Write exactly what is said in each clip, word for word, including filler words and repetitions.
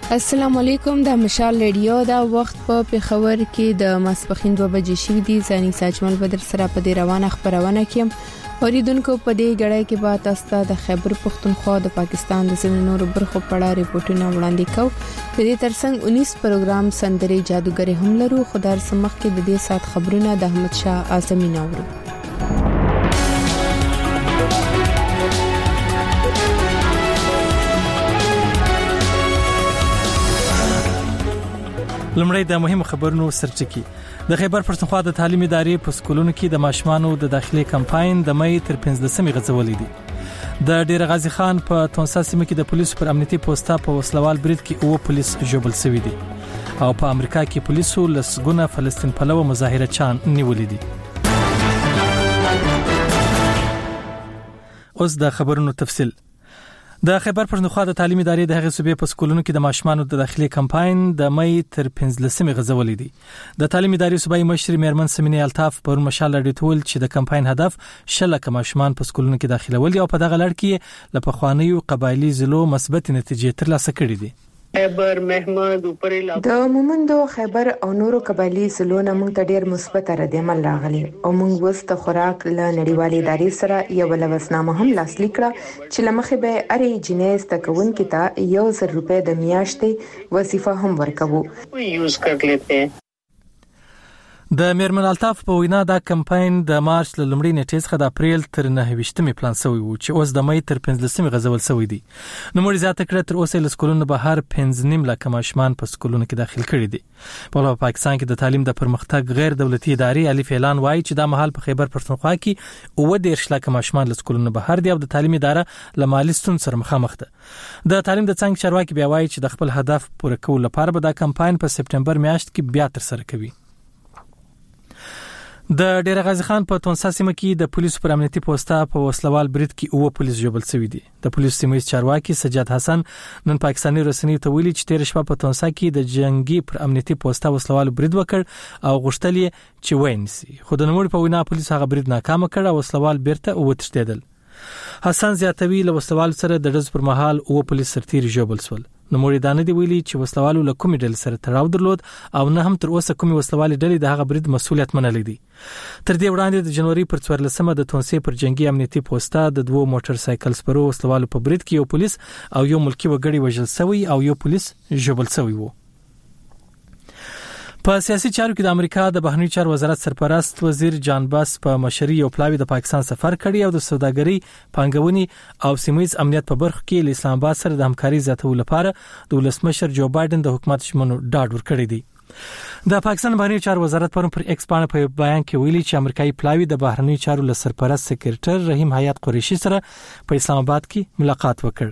السلام علیکم د مشال ریډیو دا وخت په پیښور کې د ماسپخین دوه بجې شوې دي. ځاني ساجمل بدر سره په دې روانه خبرونه کې اوریدونکو په دې غړای کې به تاسو ته د خیبر پختونخوا د پاکستان د ځینو نورو برخو په اړه ریپورتونه وړاندې کوو. په دې ترڅنګ انیس پروګرام سندري جادوګری هم لرو. خدای سمخ کې د دې سات خبرونه د احمد شاه اعظمي نورو. لمړی د مهم خبرونو سرچکی. د خیبر پښتونخوا د تعلیم ادارې په سکولونو کې د ماشومانو د داخلي کمپاین د مې تر پنځلسمې غځولې دي. د ډیر غازی خان په تونسا سیمه کې د پولیسو پر امنیتي پوسټا په وسلوال برید کې اوه پولیس ژوبل شوي دي او په امریکا کې پولیسو لسګونه فلسطین پلوه مظاهره چان نیولې دي. اوس د خبرونو تفصیل. د خیبر پښتونخوا د تعلیم ادارې د هغې صوبې په سکولونو کې د ماشومانو د داخلي کمپاین د مې تر پنځلسمې غځولې دي. د تعلیم ادارې صوبایي مشر میرمن سمینه الطاف پر مشال راډیو چې د کمپاین هدف شل لک ماشومان په سکولونو کې داخلول او په دغه لړ کې له پخوانیو قبایلی ضلعو مثبت نتیجې ترلاسه کړې دي. خیبر محمد اوپرې لا د مومندو خیبر او نورو قبایلی ضلعونو موږ ته ډیر مثبت ردعمل راغلی او موږ وسته خوراک له نړیوالې ادارې سره یو لوسنامه هم لاسلیک کړه چې لمخې به اری جنیز تکون کې تا یو زر روپے د میاشتې وظیفه هم ورکوو یوز کړ لیتے. د میرمن الطاف په وینا دا کمپاین د مارچ ل لومړۍ نیټې څخه د اپریل تر نهه ویشتمې پلان شوی و چې اوس د مې تر پنځلسمې غځول شوی دی. نو مړي زیاته کړه تر اوسه له سکولونو بهر پنځه نیم لک ماشومان په سکولونو کې داخل کړي دي. په پاکستان کې د تعلیم د پرمختګ غیر دولتي ادارې الف اعلان وایي چې دا مهال په خیبر پښتونخوا کې اوه دیرش لک ماشومان له سکولونو بهر دي او د تعلیم اداره له مالي ستونزو سره مخامخ ده. د تعلیم د څنګه چارواکي بیا وایي چې د خپل هدف پوره کولو لپاره به دا کمپاین په سپټمبر میاشت کې بیا تر سره کوي. د ډیر غازی خان په تونسا سیمه کې د پولیسو پر امنیتي پوسټا په وسلوال برید کې اوه پولیس ژوبل شوي دي. د پولیسو سیمه چارواکي سجاد حسن نن پاکستاني رسنیو ته ویلي چې تیر شپه په تونسا کې د جنگي پر امنیتي پوسټا وسلوال برید وکړ او غوښتل یې چې وینسي، خو د نوموړي په وینا پولیس هغه برید ناکام کړ او وسلوال بیرته وتښتیدل. حسن زیاتوي له وسلوال سره د ډز پر مهال اوه پولیس سرتیر ژوبل شول. نو موري دانه دی ویلي چې وسلوالو له کومې ډلې سره تړاو درلود او نه هم تر اوسه کومې وسلوالې ډلې د هغه برید مسؤلیت منلې دي. تر دې وړاندې د جنوري پر څوارلسمه د تونسي پر جنگي امنیتي پوسټا د دوو موټر سایکل سپرو وسلوالو په برید کې یو پولیس او یو ملکی وګړي وژل شوی او یو پولیس ژوبل شوی وو. په سیاسي چارو کې د امریکا د بهرنی چارو وزارت سرپرست وزیر جان باس په مشرۍ یو پلاوی د پاکستان سفر کړی او د سوداګرۍ، پانګونې او سیمه‌ییز امنیت په برخه کې له اسلام آباد سره د همکاري زیاتولو لپاره د ولسمشر جو بایدن د حکومت شمنو ډاډ ورکړی دی. د پاکستان بهرنی چارو وزارت پرون پر ایکس باندې په بیان کې ویلي چې امریکایي پلاوی د بهرنی چارو له سرپرست سکرټر رحیم حیات قریشي سره په اسلام آباد کې ملاقات وکړ.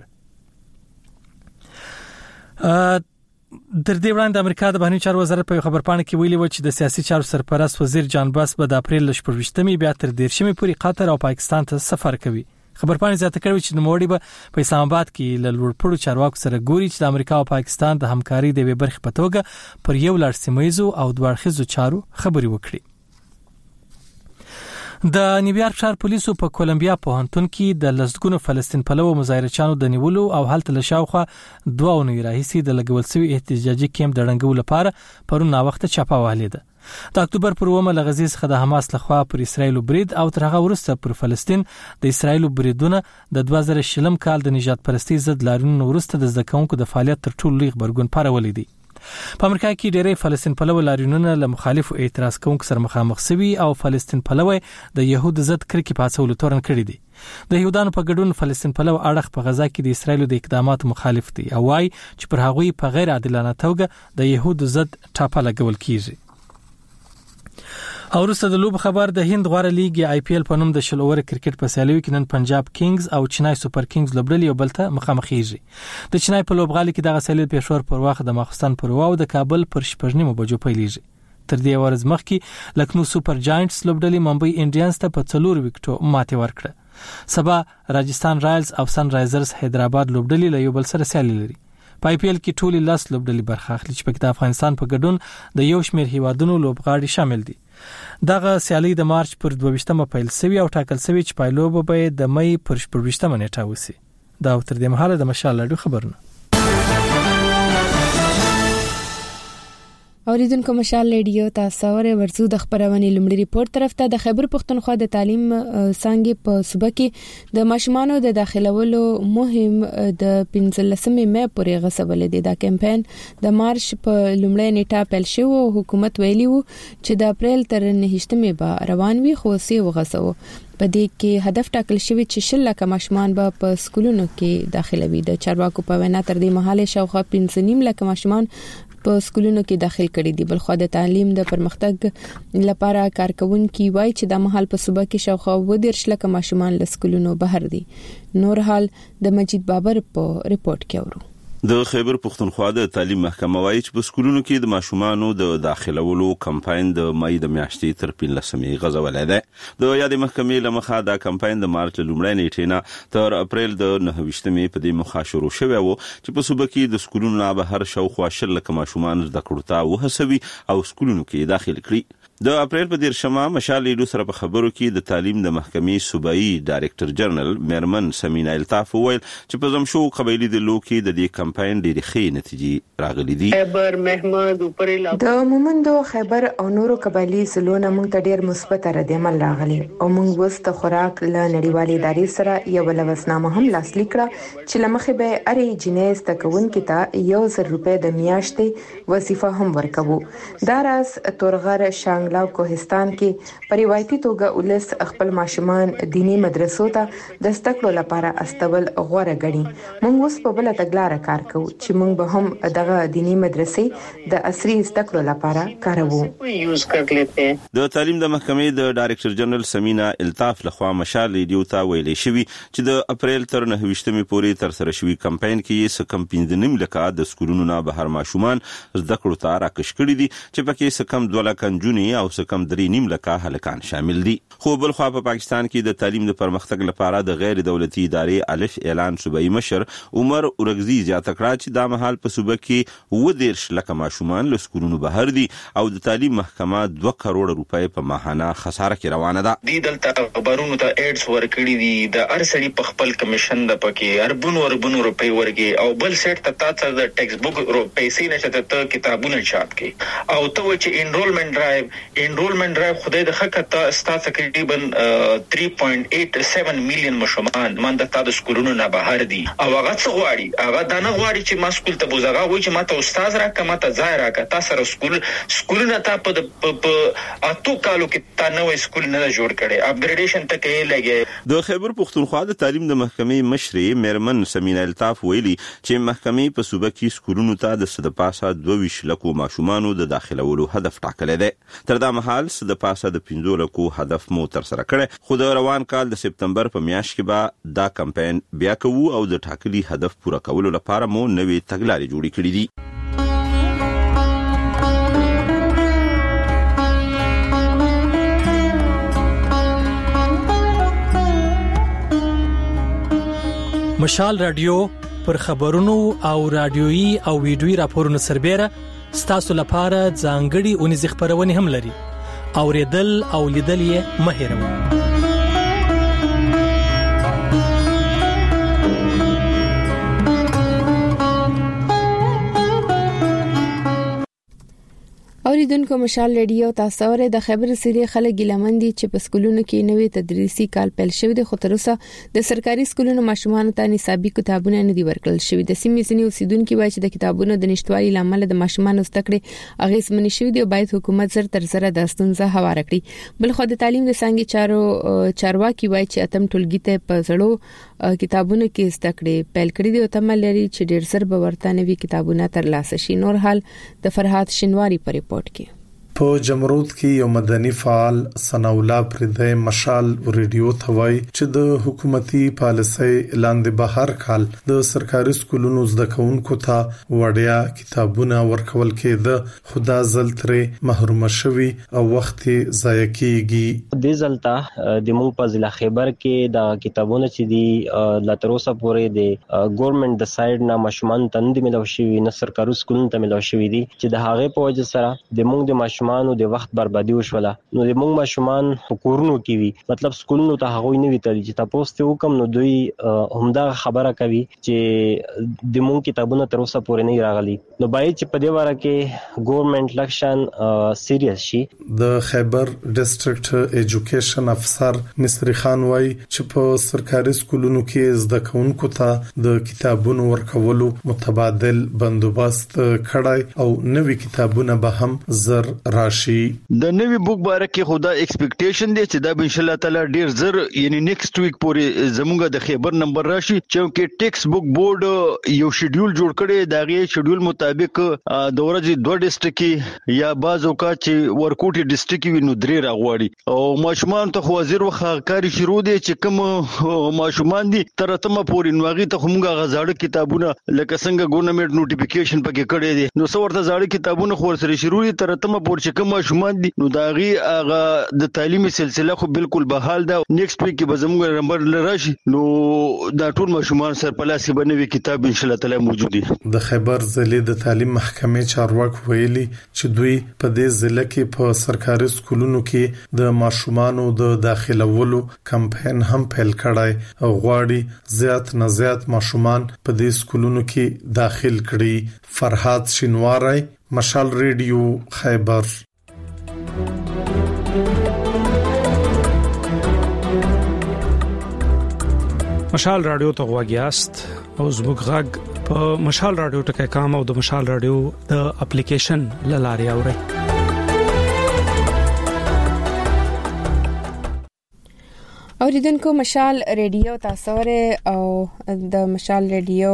در دې وړاندې د امریکا د بهرنی چارو وزارت په خبرپاڼه کې ویلي و چې د سیاسي چارو سرپرست وزیر جان باس به د اپریل شپږویشتمې بیا تر دیرشمې پورې قطر او پاکستان ته سفر کوي. خبرپاڼه زیاته کړې چې نوموړي به په اسلام آباد کې له لوړپوړو چارواکو سره ګوري چې د امریکا او پاکستان د همکاري د یوې برخې په توګه پر یو لړ سیمه‌ییزو او دوړخیزو چارو خبري وکړي. د نیویارک ښار پولیسو په کولمبیا پوهنتون کې د لسګونو فلسطین پلوه مظاهرچیانو د نیولو او هلته له شاوخوا دوه اونۍ راهیسې د لګول شوي احتجاجي کیمپ د ړنګولو لپاره پرون ناوخته چاپه وهلې ده. د اکتوبر پر اوومه له غزې څخه د حماس لخوا پر اسرایل برید او تر هغه وروسته پر فلسطین د اسرایل بریدونه د دوه زره شلم کال د نجات پرستی ضد لاریونونو وروسته د زده کوونکو د فعالیت تر ټولو لوی غبرګون پارولې دي. په امریکا کې ډېری فلسطین پلوه لاریونونه له مخالفو اعتراض کوونکو سره مخامخ شوي او فلسطین پلوه د يهود ضد کرکې پاڅولو تورن کړی دي. د يهودانو په ګډون فلسطین پلوه اړخ په غزا کې د اسرایل د اقداماتو مخالف دي او وايي چې پر هغوی په غیر عادلانه توګه د يهود ضد ټاپه لګول کیږي. او وروسته د لوب خبر د هند غوړه لیګ آی پی ایل په نوم د شل اوور کرکټ په سیالیو کې نن پنجاب کینګز او چنای سوپر کینګز لوبډلې یو بل ته مخامخېږي. د چنای په لوبغالي کې دغه سیالي پېښور پر وخت د ماخستان پر واو د کابل پر شپږ نیمو بجو پیلېږي. تر دې ورځ مخکې لکنو سوپر جاینټس لوبډلې ممبئی انډینز ته په څلور وکټو ماتې ورکړه. سبا راجستان رایلز او سن رایزرز حیدرآباد لوبډلې له یو بل سره سیالي لري. په آی پی ایل کې ټولې لس لوبډلې برخه اخلي چې په افغانستان په ګډون د یو شمېر هیوادونو لوبغاړي شامل دي. دغه سیالي د مارچ پر دوه ویشتمه پیل شوی او ټاکل شوی چې پایلوب به د مې پر شپږ ویشتمه نیټه وسی. دا تر دې مهاله د مشال لاډو خبرونه. اوریدونکو مشال ریډیو تاسو اورئ ورزو د خبرونه لمړي ریپورت طرف ته د خیبر پښتونخوا د تعلیم څنګه په صوبه کې د ماشومانو د داخلولو مهم د پنځلسمې مې پورې غسبل دي. دا کمپاین د مارچ په لمړۍ نیټه پیل شو او حکومت ویلی وو چې د اپریل تر نهشتمې به روان وي خو سي وغسو. په دې کې هدف ټاکل شوی چې شل لک ماشومان به په سکولونو کې داخله وي. د چارواکو په وینا تر دې مهاله شاوخوا پنځه نیم لک ماشومان په سکولونو کې داخل کړي دي. بل خو د تعلیم د پرمختګ لپاره کارکونکو وایي چې د محل په صوبه کې شاوخوا و دیرش لک ماشومان له سکولونو بهر دي. نور حال د مجید بابر په ریپورت کې اورو. د خیبر پښتونخوا د تعلیم محکمه وایي چې په سکولونو کې د ماشومانو د داخلولو کمپاین د مې د میاشتې تر پنځلسمې غځولې ده. د یادې محکمې لمخه دا کمپاین د مارچ لومړۍ نیټې نه تر اپریل د نهویشتمې په دې مخه شروع شوی و چې په صوبه کې د سکولونو نه بهر شاوخوا شل لک ماشومان د کړو ته وهڅوي او سکولونو کې داخل کړي. د اپریل په دیرشمه مشال لیدو سره په خبرو کې د تعلیم د محکمې صوبایي ډایریکټر جنرال میرمن سمینا الطاف وویل چې په زمشو قبایلی د لوکي د دې کمپاین ډېری ښې نتیجې راغلي دي. خیبر محمد اوپرې د مومندو خیبر او نورو قبایلی سلونه موږ ته ډېر مثبت ردعمل راغلي او موږ وست خوراک له نړیوالې ادارې سره یو لوسنامه هم لاسلیک کړه چې لمخې به اری جنیز تکونکو ته یو زر روپے د میاشتې وظیفه هم ورکوو. دا راز تورغر شان لاو کوهستان کې په روایتي توګه ولس خپل ماشومان دینی مدرسو ته د زدکړو لپاره استول غوړه غړي. موږ اوس په بل تګلارې کار کوو چې موږ به هم دغه دینی مدرسې د عصري زدکړو لپاره کاروو. یوز کړلته د تعلیم د محکمې د ډایریکټر جنرال سمینا الطاف لخوا مشال ریډیو ته ویلي شوی چې د اپریل تر نهویشتمې پورې تر سره شوی کمپاین کې سکم پنځنیم لکه د سکولونو نه بهر ماشومان زدکړو ته راکش کړي دي چې پکې سکم دوه لک نجونې او سکم درې نیم لکه هلکان شامل دي. خو بل خو په پاکستان کې د تعلیم د پرمختګ لپاره د غیر دولتي ادارې الف اعلان صوبایي مشر عمر اورغزي زیاته کړه چې د مهال په صوبه کې و دیرش لکه ماشومان له سکولونو بهر دي او د تعلیم محکمه دوه کروڑ روپۍ په ماهانه خساره کې روانه ده. دي دلته خبرونو ته ایډز ورکړي دي د ارسړي په خپل کمیشن د پکې اربونو اربونو روپۍ ورګي او بل سیټ ته تاسو د ټیکس بوک پیسې نشته ته کتابونه چاپ کړي او ته چې انرولمنت ډرایو انرولمنت ډرایو خدای د حق ته تقریبا تhree point eight seven میلیون مشومان من د تاسو سکولونو نه بهر دي او هغه څه غواړي هغه دا نه غواړي چې ما سکول ته بوزغه وای چې ما ته استاد راکړه ما ته ځای راکړه تاسو سره سکول سکولونه ته په اتو کالو کې تا نوې سکول نه جوړ کړي اپګریډیشن ته کې لګي. د خیبر پښتونخوا د تعلیم د محکمې مشرې میرمن سمینا الطاف ویلي چې محکمې په صوبه کې سکولونو ته د صد پاسه دوه ویشت لکو ماشومانو د داخلولو هدف ټاکلی دی. تر دا مهال د پاسه د پنځو لکو هدف مو تر سره کړی خو د روان کال د سپتمبر په میاشت کې به دا کمپاین بیا کوو او د ټاکلي هدف پوره کولو لپاره مو نوې تګلارې جوړې کړې دي. مشال رادیو پر خبرونو او رادیويي او ویډیويي راپورونو سربېره ستاسو لپاره ځانګړي اونیز خبرونه هم لري. اوریدل او لیدل یې مه هېروئ. اوریدونکو مشال ریډیو تاسو اورئ د خیبر سری خلک ګلمندي چې په سکولونو کې نوې تدریسي کال پیل شوی دی خو تر اوسه د سرکاري سکولونو ماشومان ته نصابي کتابونه نه دي ورکړل شوی. د سیمې ځینې اوسیدونکو وایي چې د کتابونو د نشټوالي لامل د ماشومان زدکړې اغیزمن شوی دی او باید حکومت زر تر زر د ستونزه هواره کړي. بل خو د تعلیم د څنګه چارو چارواکي وایي چې اتم ټولګي ته په زړو کتابونو کې زدکړې پیل کړې دي او تمه لري چې ډېر زر به ورته نوي کتابونه ترلاسه شي. نور حال د فرحات شینواری په ریپورت کې. په جمرود کې یو مدني فعال سناولا پردې مشال ریډیو ثوای چې د حکومتي پالیسۍ لاندې بهر کال د سرکاري سکولونو زده کوونکو ته وړیا کتابونه ورکول کېده خدا زلتره محروم شوي او وخت ضایع کیږي. د زلتا د مونږ په ضلع خیبر کې د کتابونو چې دی لاتروسه پورې د ګورنمنت د سایډ نه مشمان تند ملو شوی نه سرکاري سکولونو ته ملو شوی دي چې د هغه په وجه سره د مونږ د مشمان ماشومان د وخت بربادي وشوله. نو د موږ ماشومان کورونو کې وي، مطلب سکولونو ته هغه نه وی تل چې تاسو ته حکم نو دوی همدا خبره کوي چې د موږ کتابونه تر اوسه پورې نه راغلي. نو باید چې په دې واره کې ګورنمنت لکشن سیریس شي. د خیبر ډیسټریکټ ایجوکیشن افسر مصری خان وای چې په سرکاري سکولونو کې زده کوونکو ته د کتابونو ورکولو متبادل بندوبست کړای او نوې کتابونه به هم زر راشي. د نوې بوک باره کې خدا ایکسپیکټیشن دی چې دا به ان شاء الله تعالی ډیر زر یعنی نیکسټ ویک پورې زموږه د خیبر نمبر راشي چې ټیکس بوک بورډ یو شیډول جوړ کړي. دا غي شیډول مطابق د ورځې دوه ډیسټریکټ یا بعض اوقات چې ورکوټي ډیسټریکټ وي نو درې راغواړي او ماشومان ته خو وزیر وخاکاری شروع دي چې کوم ماشومان دي تر تمه پورې نوغي ته همغه غزاړه کتابونه لکه څنګه ګورنمنت نوټیفیکیشن پکې کړي دي نو څورته زاړه کتابونه خو سره شروع دي تر تمه پورې چې کوم ماشومان دي نو دا غي هغه د تعلیمي سلسله خو بالکل بحال ده. نیکسټ ویک کې به زموږ نمبر لراشي نو دا ټول ماشومان سر پلاسي بنوي کتاب ان شاء الله تعالی موجود دي. د خیبر ضلع د تعلیم محکمې چارواکي ویلي چې دوی په دې ضلع کې په سرکاري سکولونو کې د ماشومانو د داخلولو کمپاین هم پیل کړای او غواړي زیات نه زیات ماشومان په دې سکولونو کې داخل کړي. فرحات شینواری، مشال ریډیو، خیبر. مشال رادیو ته غواګیاست او زموږ غږ په مشال رادیو ټکي کام او د مشال رادیو د اپلیکیشن لاري اوري. اوریدونکو مشال ریډیو تاسو او د مشال ریډیو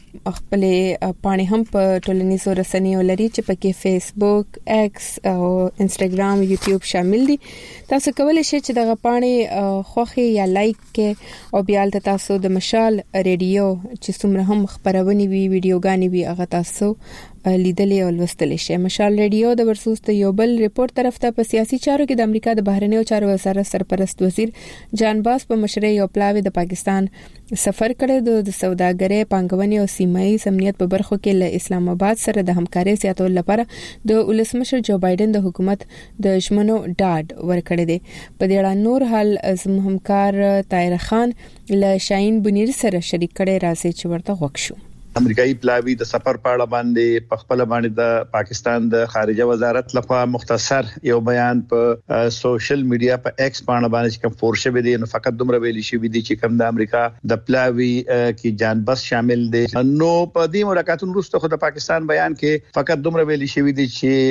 خپل پاڼې هم په ټولنیزو رسنیو لري چې پکې فیسبوک، ایکس او انستګرام، یوټیوب شامل دي. تاسو کولای شئ چې دغه پاڼې خوښي یا لایک کې او بیا تاسو د مشال ریډیو چې څومره هم خبرونه وي ویډیوګانې وي هغه تاسو لیدلې او لوستلې شي. مشال ریډیو د ورسوس ته یو بل ریپورت طرف ته په سیاسي چارو کې د امریکا د بهرنیو چارو وزارت سرپرست وزیر جان باس په مشرۍ یو پلاوی د پاکستان سفر کړی د سوداګرۍ، پانګونې او سیمایي امنیت په برخو کې له اسلام آباد سره د همکارۍ زیاتولو لپاره د ولسمشر جو بایدن د حکومت د ژمنو ډاډ ورکړی دی. په دې اړه نور حال زموږ همکار طاهر خان له شاهین بنیر سره شریک کړي راځي چې ورته غوښ شو. امریکایي پلاوی د سفر په اړه باندې په خپل باندې د پاکستان د خارجه وزارت لخوا مختصر یو بیان په سوشل میډیا په ایکس باندې باندې کوم فور شوی دی نو فقط دومره ویل شي دي چې کوم د امریکا د پلاوی کې جان بس شامل دي. نو په دې ملاقاتونو وروسته خو د پاکستان بیان کې فقط دومره ویل شي دي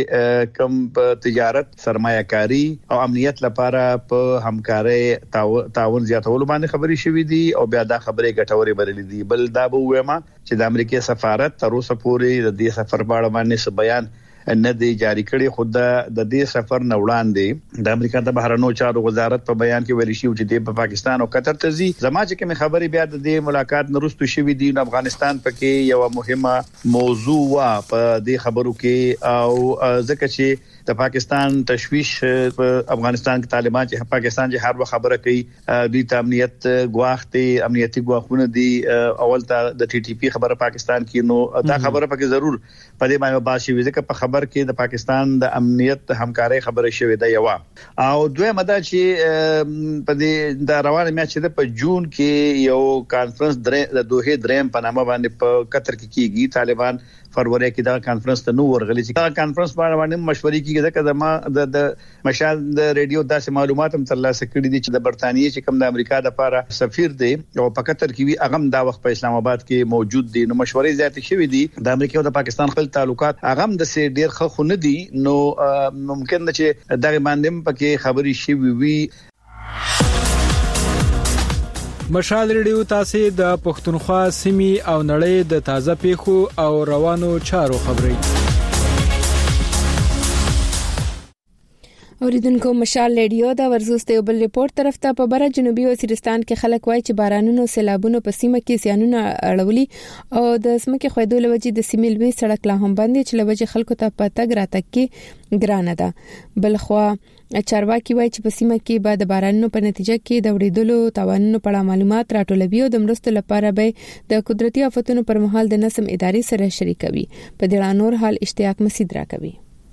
چې کوم په تجارت، سرمایه‌کاری او امنیت لپاره په همکارۍ تعاون زیاتولو باندې خبري شوې دي او بیا دا خبرې ګټورې بللې دي. بل دا به وایم چې د امریکای سفارت تر اوسه پورې د دې سفر په اړه باندې څه بیان نه دی جاری کړی. خو د دې سفر نه وړاندې د امریکا د بهرنیو چارو وزارت په بیان کې ویل شي چې د پاکستان او قطر ته ځي. زما چې کوم خبرې بیا د دې ملاقات نرستو شوې دي نو افغانستان پکې یو مهمه موضوع وا په دې خبرو کې او ځکه چې د پاکستان تشویش په افغانستان کې طالبان چې پاکستان چې هر وخت خبره کوي دوی ته امنیت غواخته امنیتي غواخونه دي اول ته د ټي ټي پی خبره پاکستان کې نو دا خبره پکې ضرور په دې باندې باسي ځکه په خبر کې د پاکستان د امنیت همکارۍ خبره شوې ده یو او دوی مده چې په دې د روانه میاشت د په جون کې یو کانفرنس د دوه دریم په نامه باندې په قطر کې کیږي. طالبان فروری کې دا کانفرنس ته نو ورغلي چې دا کانفرنس باندې مشورې کیږي ځکه د د مشال د ریډیو داسې معلومات هم ترلاسه کړي دي چې د برتانیې چې کوم د امریکا د لپاره سفیر دی او په قطر کې وی اغم دا وخت په اسلام آباد کې موجود دي. نو مشورې زیات شوي دي. د امریکا او د پاکستان خپل تعلقات اغم د سي ډیر ښه خو نه دي نو ممکن ده چې دغه باندې پکې خبري شي وي. مشال ریډیو تاسو د پښتونخوا سیمې او نړۍ د تازه پیښو او روانو چارو خبري اوریدونکو مشال ریډیو دا ورزوسته یو بل ریپورت طرف ته په بره جنوبي وزیرستان کې خلک وایي چې بارانونو سیلابونو په سیمه کې زیانونه اړولي او د سمکه خویدو لوجې د سیمې لوي سړک لا هم باندې چې لوجې خلکو ته په تګ راتګ کې ګرانه ده. بلخوا چارواکي وایي چې په سیمه کې بعد بارانونو په نتیجه کې د وړېدلو تاوانونو په اړه معلومات راټولوي او د مرستو لپاره به د قدرتي آفتونو پر مهال د نظم ادارې سره شریکوي. په دې اړه نور حال اشتیاق مسعود راکوي.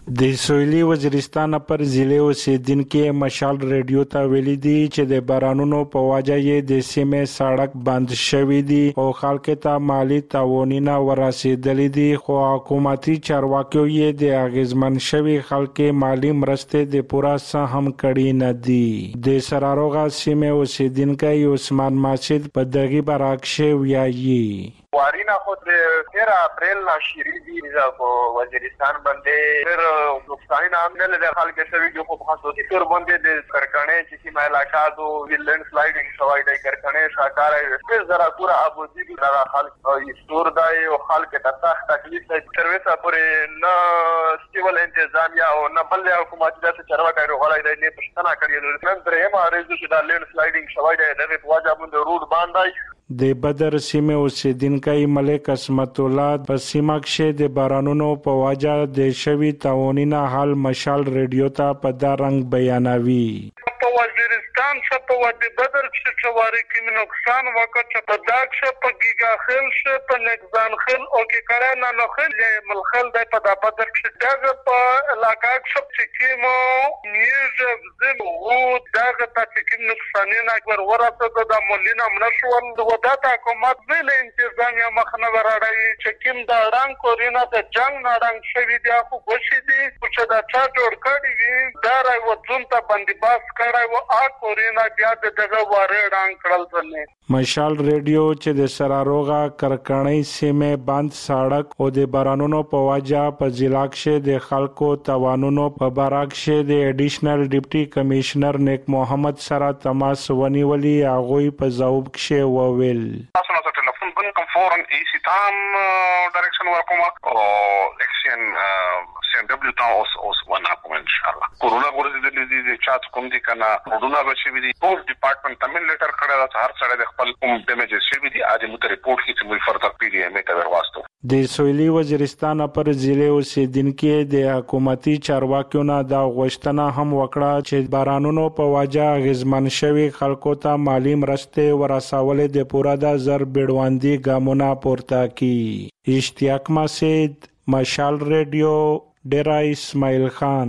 د سویلي وزیرستان پر ضلع اوسیدونکو مشال ریډیو ته ویلي دي چې د بارانونو په وجه یې د سیمې سړک بند شوی دی او خلک ته مالی تعاونونه ورسېدلې دي، خو حکومتي چارواکي یې د اغیزمن شوی خلک مالی مرستې د پوره څه هم کړي نه دي. د سراروغه سیمې اوسیدونکی عثمان ماسید په دغه برعکس ویایي وارینا خود تیر اپریل ناشری دی په وزیرستان باندې تر نقصان نام نه لږه خلک شوی جو په خاصوتی تر باندې د کرکنې چې سیمه علاقہ دو ویلن سلایډینګ شوی دی کرکنې شاکار په زرا پورا ابوزی د خلک استور دی او خلک ته سخت تکلیف دی تر وسه پورې نه سیول انتظامیه او نه بل حکومت د چارواکي غوړای دی نه پښتنه کړی نن درېما ریزو چې د لین سلایډینګ شوی دی دغه واجب د روډ باندې د بدر سیمه اوسیدونکي ملک اسمت الله په سیمه کې د بارانونو په وجه د شوی تعاونینه حل مشال ریډیو ته په دا رنګ بیانوي. په وزیرستان څخه په وادي بدر کې چواري کې نقصان وکړ په داګ څخه په ګیګا خل څخه په نگزان خل او کې کړه نه نو خل ملخل د په د بدر کې دغه په علاقه کې چې مو نیوز زم وو دغه ته چې نقصانونه اکبر ورته د مولینه منشول وداتا حکومت ویل انتظامیه مخنه ورړی چې کوم د رنګ کورینه د جنگ نه رنګ شوی دی خو غوښی دی چې دا چا جوړ کړی وي دا راي وځون ته باندې باس کړی و ا کورینه بیا دغه واره رنګ کړل ځنه. مشال ریډیو چې د سراروغه کرکنۍ سیمه بند سړک او د بارانونو په وجه په ضلع کې د خلکو توانونو په بارک کې د اډیشنل ډیپټي کمشنر نیک محمد سره تماس ونیولي هغه په ځواب کې وویل تاسو نو ټلیفون بن کوم فورن ای سی تام ډایرکشن ورکوم او اکشن سین دبليو تا اوس اوس ونه کوم ان شاء الله کورونا ورته د دې چات کوم دي کنه ودونه بچي وي پولیس ډپارټمنټ تمن لیټر کړه دا هر څړې د خپل کوم ډیمیجز شي وي اځه مو ته ریپورت کیږي مو فردر پی ډی ایم ته ورواستو. د سویلي وزیرستان پر ضلع اوسیدونکو د حکومتي چارواکیو نه دا غوښتنه هم وکړه چې بارانونو په وجه غزمن شوی خلکو ته مالی مرستې ورسول د پوره د زر بیړواندي ګامونه پورته کی. اشتیاق مسید مشال ریډیو ډیرا اسماعیل خان.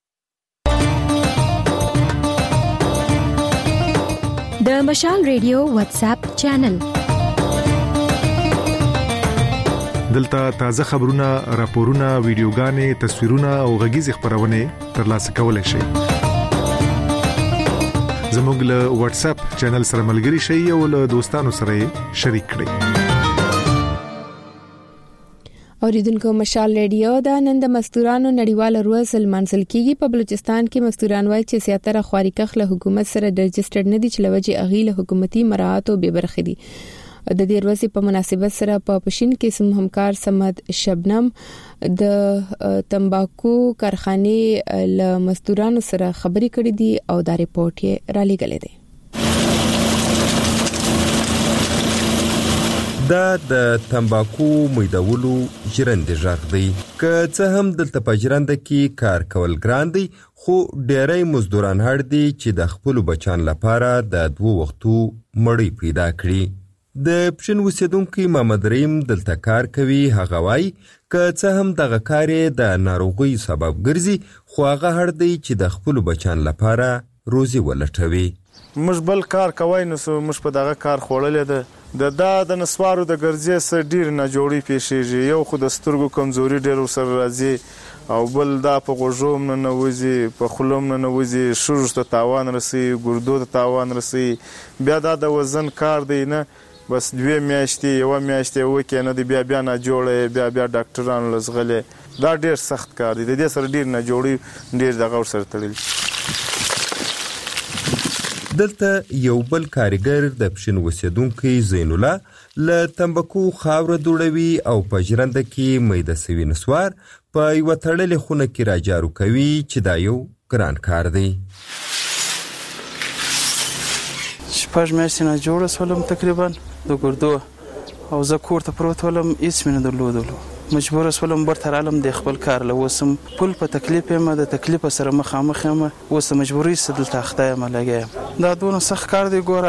د مشال ریډیو واتس اپ چینل دلته تازه خبرونه، راپورونه، ویډیوګانې، تصویرونه او غږیز خبرونه ترلاسه کولای شئ. زموږ له واتس اپ چینل سره ملګري شئ او له دوستانو سره شریک کړئ. اوریدونکو مشال ریډیو د نن د مزدورانو نړیوال ورځ لمانځل کیږي. په بلوچستان کې مزدوران وايي چې زیاتره خواري کخ له حکومت سره رجسټرډ نه دي چې لوجه اغیله حکومتي مراعات او به برخې دي. د دې ورځې په مناسبت سره په پښین کې سم همکار سمد شبنم د تمباکو کارخانه له مزدورانو سره خبرې کړې دي او دا ریپورت یې را لېږلی دی. دا د تمباکو میدولو ژرند ژغ دی که څه هم دلته په ژرند کې کار کول ګران دی خو ډېری مزدوران هړ دي چې د خپل بچان لپاره د دوه وختو مړی پیدا کړي. د پښین اوسیدونکو محمد رحیم دلته کار کوي. هغه وايي که څه هم دغه کار د ناروغي سبب ګرځي خو هغه هړ دی چې د خپل بچان لپاره روزي ولټوي. مش بل کار کوي نو مش په دغه کار خوړلې ده د دا د نسوارو د ګرځي سر ډیر نه جوړي پیښیږي. یو خو د سترګو کمزوري ډیر سر راځي او بل دا په غوږوم نه نوځي په خلوم نه نوځي شوج ته تاوان رسي ګردو ته تاوان رسي. بیا دا د وزن کار دی نه بس دوه میاشتې یو میاشتې وکړه نه دی بیا بیا نه جوړه بیا بیا ډاکټرانو لزغله دا ډیر سخت کار دی. د دې سره ډیر نه جوړي ډیر دغه سره تړل. دلته یو بل کارګر د پښین اوسیدونکو زین الله له تمباکو خاور دوړوي او په ژرنده کې میده سوي نسوار په یو تړلې خونه کې راجارو کوي چې دا یو ګران کار دی. شپږ میاشتې نه جوړه سولم تقریبا د ګردو او زه کور ته پروت ولم هیڅ مې نه درلودلو. مجبور سولم برتر عالم د خپل کار له وسم پل په تکلیف یم د تکلیف سره مخامخ یم اوس مجبورې سدل تخته یم لګم. دا دونه سخت کار دی ګوره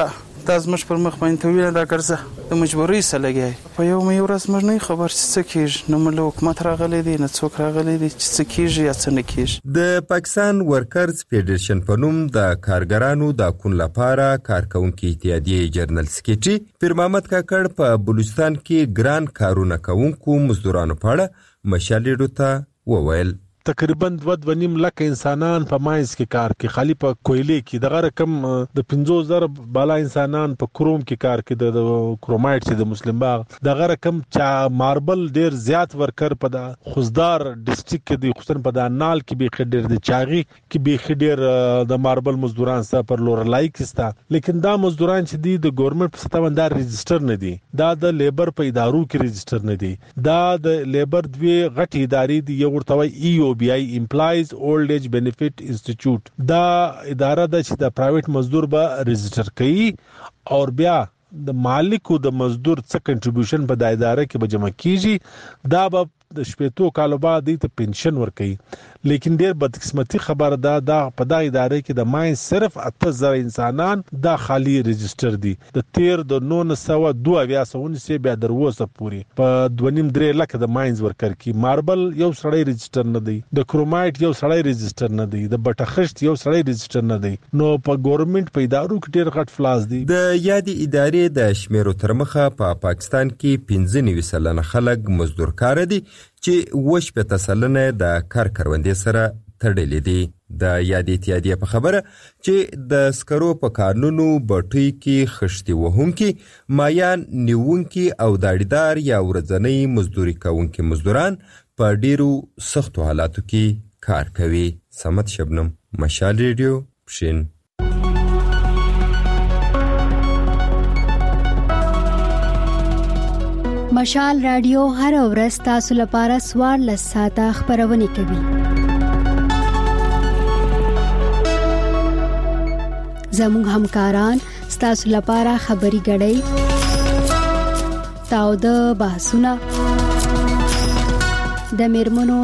دا زموږ پر مخ باندې تویل دا ګرځه د مجبورۍ سره لګي په یو مې ورځ موږ نه خبر څه کیږي نو موږ حکومت راغلي دي نه څوک راغلي دي چې څه کیږي یا څه نه کیږي. د پاکستان ورکرز فدریشن په نوم د کارګرانو د کون لپاره کارکونکو اتحادیه جنرال سکریټری پیر محمد کاکړ په بلوچستان کې ګران کارونه کوونکو مزدورانو په اړه مشال ریډیو ته وویل. تقریبا دوه دوه نیم لک انسانان په ماینز کې کار کوي، خالی په کویلې کې دغه رقم د پنځوس زره بالا انسانان په کروم کې کار کوي، د کرومایټ چې د مسلم باغ دغه رقم چا ماربل ډیر زیات ورکر په د خوزدار ډیسټریکټ کې دی، خصوصا په د نال کې به خډیر د چاغي کې به خډیر د ماربل مزدوران سره پر لورلای کېستا، لیکن دا مزدوران چې دی د ګورنمنت په ستا باندې ريجستره نه دي، دا د لیبر په ادارو کې ريجستره نه دي، دا د لیبر دوی غټي ادارې دي، یو ورته ای او بی آی امپلایز اولډ ایج بینیفیټ انسټیټیوټ، دا اداره د چې د پرایویټ مزدور به ريجستر کوي او بیا د مالکو د مزدور څخه کنټریبیوشن په د اداره کې به جمع کیږي، دا به د شپېتو کالو بعد د پنشن ورکړي. لیکن ډیر بدقسمتي خبره ده دا په دغه ادارې کې د ماین صرف اته زره انسانان دا خالی ريجستر دي، د تیر د نولس سوه دوه اویا سه بیا در اوسه پورې په دوه نیم درې لکه د ماینز ورکر کی. ماربل یو سړی ريجستر نه دی، د کرومایټ یو سړی ريجستر نه دی، د بټخشت یو سړی ريجستر نه دی، نو په ګورنمنت په ادارو کې ډیر غټ فلاس دي. د یادې ادارې د شمیرو ترمخه په پاکستان کې پنځه نوي سلنه خلک مزدور کار دي چې وش په تسلنه د کار کروندې سره تړلې دي. د یادې اتحادیه په خبره چې د سکرو په کارونو بټوي کې خشتي وهونکي مایان نیونکي او داړیدار یا ورځنی مزدوري کوونکي مزدوران په ډیرو سختو حالاتو کې کار کوي. سمت شبنم، مشال ریډیو، پښین. مشال رادیو هر ورځ تاسو لپاره سوار لساته خبرونه کوي. زموږ همکاران تاسو لپاره خبري غړي تاو د بحثونه د میرمنو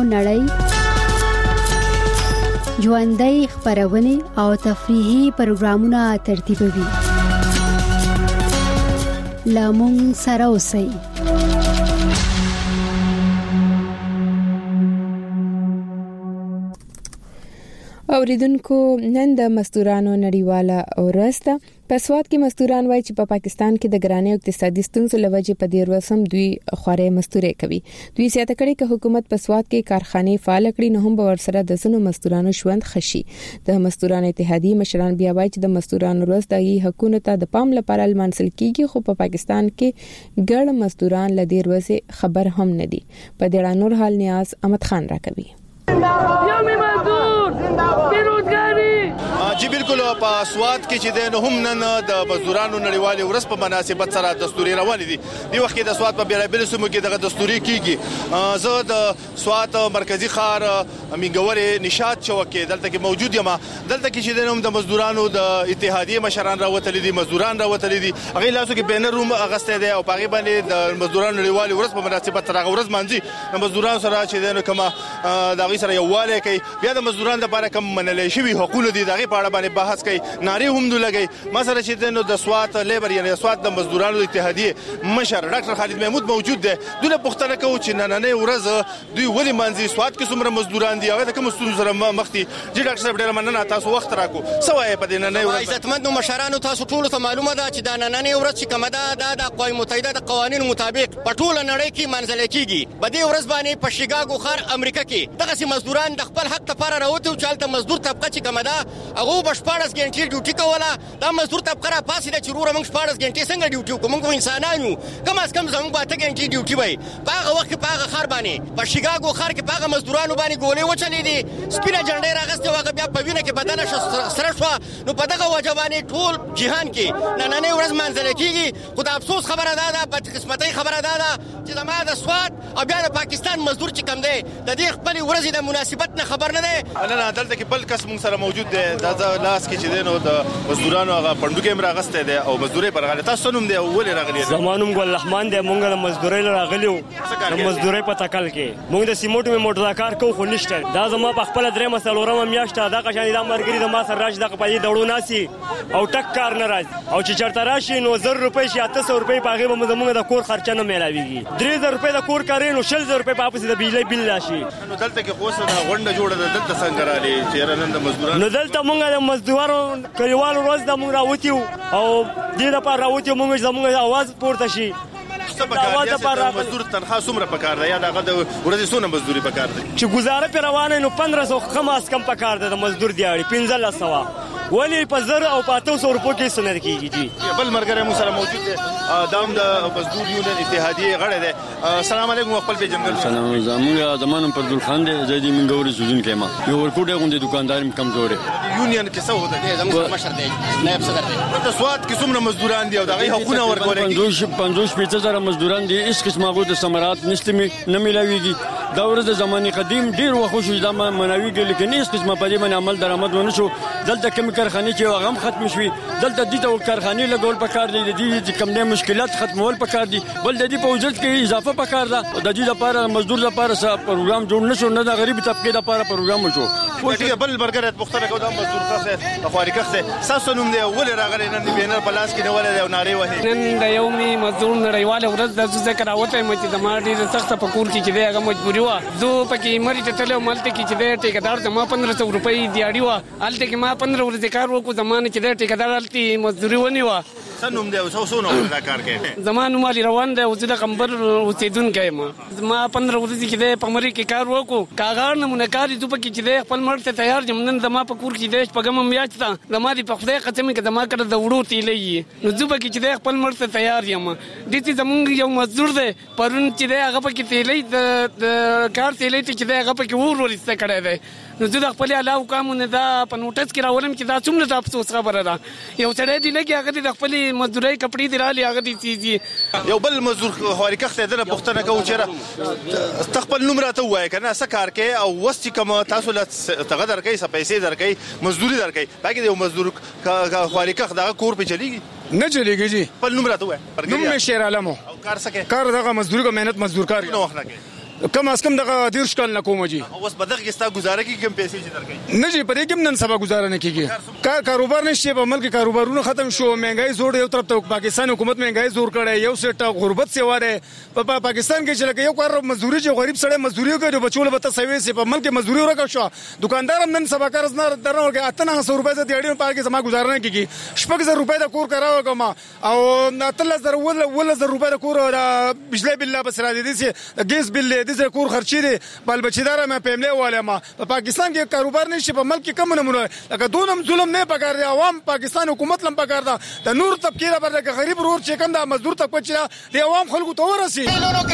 نړۍ ژوندۍ خبرونه او تفریحي پروګرامونه ترتیبوي. لامون سره اوسئ. اوریدونکو نن د مزدورانو نړیواله ورځ ده. په سواد کې مزدوران وایي چې په پاکستان کې د ګرانۍ او اقتصادي ستونزو لوجې په ډیر وسم دوی خوري مزدوري کوي. دوی زیاته کړي چې حکومت په سواد کې کارخانه فعال کړي نو هم به ورسره د زنو مزدورانو ژوند خشي. د مزدورانو اتحادیه مشران بیا وایي چې د مزدورانو ورځ د حکومت ته د پام لپاره لمانځل کیږي، خو په پاکستان کې ګڼ مزدوران له ډیر وسه خبر هم نه دي. په دې اړه نور حال نیاز احمد خان راکوي. یومي مزدور بیروزګاری جی بالکل په سواد کې چې د هم نن د مزدورانو نړیوالې ورځ په مناسبت سره دستوري روانې دي. دی وخت کې د سواد په بیلابل سیمو کې دغه دستوري کیږي. زه د سواد مرکزی ښار میګورې نشاط چوک کې دلته کې موجود یم. دلته کې چې د هم د مزدورانو د اتحادیه مشران راوتلي دي، مزدوران راوتلي دي، هغه لاسو کې بینر روم اغسته دي او پاغي باندې د مزدورانو نړیوالې ورځ په مناسبت سره ورځ مانځي. د مزدورانو سره چې د کما دغه سره یواله کوي، بیا د مزدورانو لپاره کوم منلې شوی حقوق دي دغه په اړه باندې بحث کوي، ناری هم لګي. مثلا چې د سواد لیبر یعنی سواد د مزدورانو اتحادیه مشر ډاکټر خالد محمود موجود دی. دوی پوښتنه کوي چې نننې ورځ دوی ولې مانځي، سواد کې څومره مزدوران دي، هغه د کوم ستونزو سره مخ دي. چې ډاکټر صاحب ډېر مننه تاسو وخت راکو. سوای په دې نننې ورځ عزتمنو مشرانو تاسو ټول ته معلومه ده چې د نننې ورځ چې کومه ده د اقوام متحده د قوانینو مطابق په ټول نړۍ کې منځل کیږي. په دې ورځ باندې په شیکاګو ښار امریکا کې دغه سي مزدوران د خپل حق لپاره راوته او چالت مزدور طبقه چې کومه ده هغه بشپارس ګنټي ډیوټي کوله. دا مزدور طبقه را پاسې د چرور موږ شپارس ګنټي څنګه ډیوټي کوو؟ موږ انسانانو کم از کم زموږ باته ګنټي ډیوټي وای. په هغه وخت کې په هغه ښار باندې په شیکاګو ښار کې په هغه مزدورانو باندې ګولې وچلې دي، سپینه جنډې راغستې هغه بیا په وینه کې بدن سره شو. نو په دغه وجه باندې ټول جهان کې نننې ورځ منځل کیږي. خو د افسوس خبره ده، د بدقسمتۍ خبره ده چې زما د سواد او بیا د پاکستان مزدور چې کم دی د دې خپل ورځې د مناسبت نه خبر نه دی. نن عدالت کې بل کس مونږ سره موجود دی دا لاس کې چې دی نو د مزدورانو هغه پندوکې هم راغسته دی او مزدوري پر غلطه سنوم دی او ولې راغلی دی؟ زمانوم ګل رحمان دی. مونږ د مزدوري راغلیو د مزدوري په تکل کې مونږ د سیموټو می موټر کار کو خو نشته. دا زما په خپل درې مسلورم میاشته دا قشان دا مرګري د ما سره راش د په دې دړو ناسي او ټک کار نه راځي او چې چرته راشي نو زر روپۍ شي اته سو روپۍ پاغه به زموږ د کور خرچه نه میلاويږي. درې زره روپۍ د کور کاري نو شل زره روپۍ په اپس د بجلی بل راشي. نو دلته کې خو څه غونډه جوړه ده دلته څنګه را لې چې نن د مزدورانو نو دلته مونږ د مزدورانو کلیوالو روز د مونږ راوتیو او دې لپاره راوتیو مونږ زموږ आवाज پورته شي. څه پکار دی چې مزدور تنخواه څومره پکار دی یا دغه د ورځې څونه مزدوري پکار دی چې گزاره پر روانه نو پندرہ سو کم از کم پکار دی د مزدور دیاړي پنځه سو ولی په زر او پاتو سو روپو کې سند کیږي. جی بل مرګره مو سره موجود دی دام د مزدور یونین اتحادیه غړی دی. السلام علیکم خپل په جنگل سلام زموږ زمانم پر ګل خان دی زیدی منګوري سوزون کېما یو ورکوټه غونډه دکاندار کمزور دی. یونین کې څه هوته دی زموږ مشر دی نائب صدر دی. د سواد کې څومره مزدوران دي او دغه حقوقونه ورکول کېږي؟ پنځوس پنځوس زره مزدوران دي. اس قسمه غو د ثمرات نشته می نه ملاويږي. دا ورځ زماني قدیم ډیر وخت شو دا مناويږي لیکن اس قسمه په دې باندې عمل درآمد ونه شو. دلته کوم کارخانه چې هغه هم ختم شوي دلته دې ته کارخانه لګول پکار دي د دې کوم نه مشکلات ختمول پکار دي بل د دې په وجود کې اضافه پکار ده د دې لپاره مزدور لپاره څه پروګرام جوړ نشو نه د غریب طبقه لپاره پروګرام وشو. ټیک بل برګرت مختلف کو د مزدور خاصه اخواري کخه ساسو نوم دی ولې راغلی نن بینر پلاس کې ولې دی ناری وهي نن د یومي مزدور نړیواله ورځ د ذکر راوته مې چې د ما ډیره سخت په کور کې چې دی هغه مجبوري و زه پکې مری ته تلو مالته کې چې دی ټیکدار زما پندرہ سو روپۍ دیاړي و الته کې ما پندرہ ورځې کار وکړو زمانه چې دی ټیکدار الته مزدوري ونی و سنوم دی اوسو سونو دا کار کوي زمانه مالي روان دی او چې د قمبر اوسیدونکو ما ما پندرہ ورځې کې دی په مری کې کار وکړو کاغار نمونه کاری ته پکې چې دی خپل مرته تیار یم نن زما په کور کې دی په ګم میاشت زما دی په خدای قسم کې زما کړه د وړو تیلې نو زه پکې چې دی خپل مرته تیار یم. د دې زمونږ یو مزدور دی پرون چې دی هغه پکې تیلې د کار تیلې چې دی هغه پکې ور ورسته کړی دی نو زه د خپل علاوه قانون دا په نوټس کې راولم چې دا څومره د افسوس خبره ده. یو سړی دی لګي هغه د خپل مزدوري کپړې دی رالي هغه دی چیزي یو بل مزدور خوري کخته دنه پښتنه کو چیرې تخپل نوم راته وای کنه سکار کې او وست کوم تاسو له تغدر کوي څه پیسې درکې مزدوري درکې باقي یو مزدور خوري کخ دغه کور په چلیږي نه چلیږي. جی خپل نوم راته وای نوم می شیر عالمو او کار سکه کار دغه مزدوري کو مهنت مزدور کار نو وخت نه کم از کم دغه ډیر شکل نه کوم. جی اوس په دغه کې ستا گزاره کې کم پیسې چې درکې نه جی په دې کې نن سبا گزاره نه کیږي. کار کاروبار نشي په ملک کاروبارونه ختم شو مهنګای زور یو طرف ته پاکستان حکومت مهنګای زور کړي یو سټ غربت سیوا ده په پاکستان کې چې لکه یو کار مزدوري چې غریب سړی مزدوري کوي د بچول به تسوي سي په ملک مزدوري ورکړ شو دکاندار هم نن سبا قرض نه درنه ورکړي اته سو روپۍ ته دیړي په کې سما گزاره نه کیږي. شپږ زره روپۍ د کور کراوه کوم او اتل زره ول ول زره روپۍ د کور د بجلی بل بس را دي سي ګیس بل دي سي کور خرچي دي بل بچیدار مې پېملې واله ما په پاکستان کې کاروبار نشي په ملک کې کم نمونه لکه دونم ظلم نه پکار دی عوام پاکستان حکومت لم پکار دا د نور طبقه لپاره د غریب رور چې کم دا مزدور طبقه چې دی عوام خلکو ته ورسي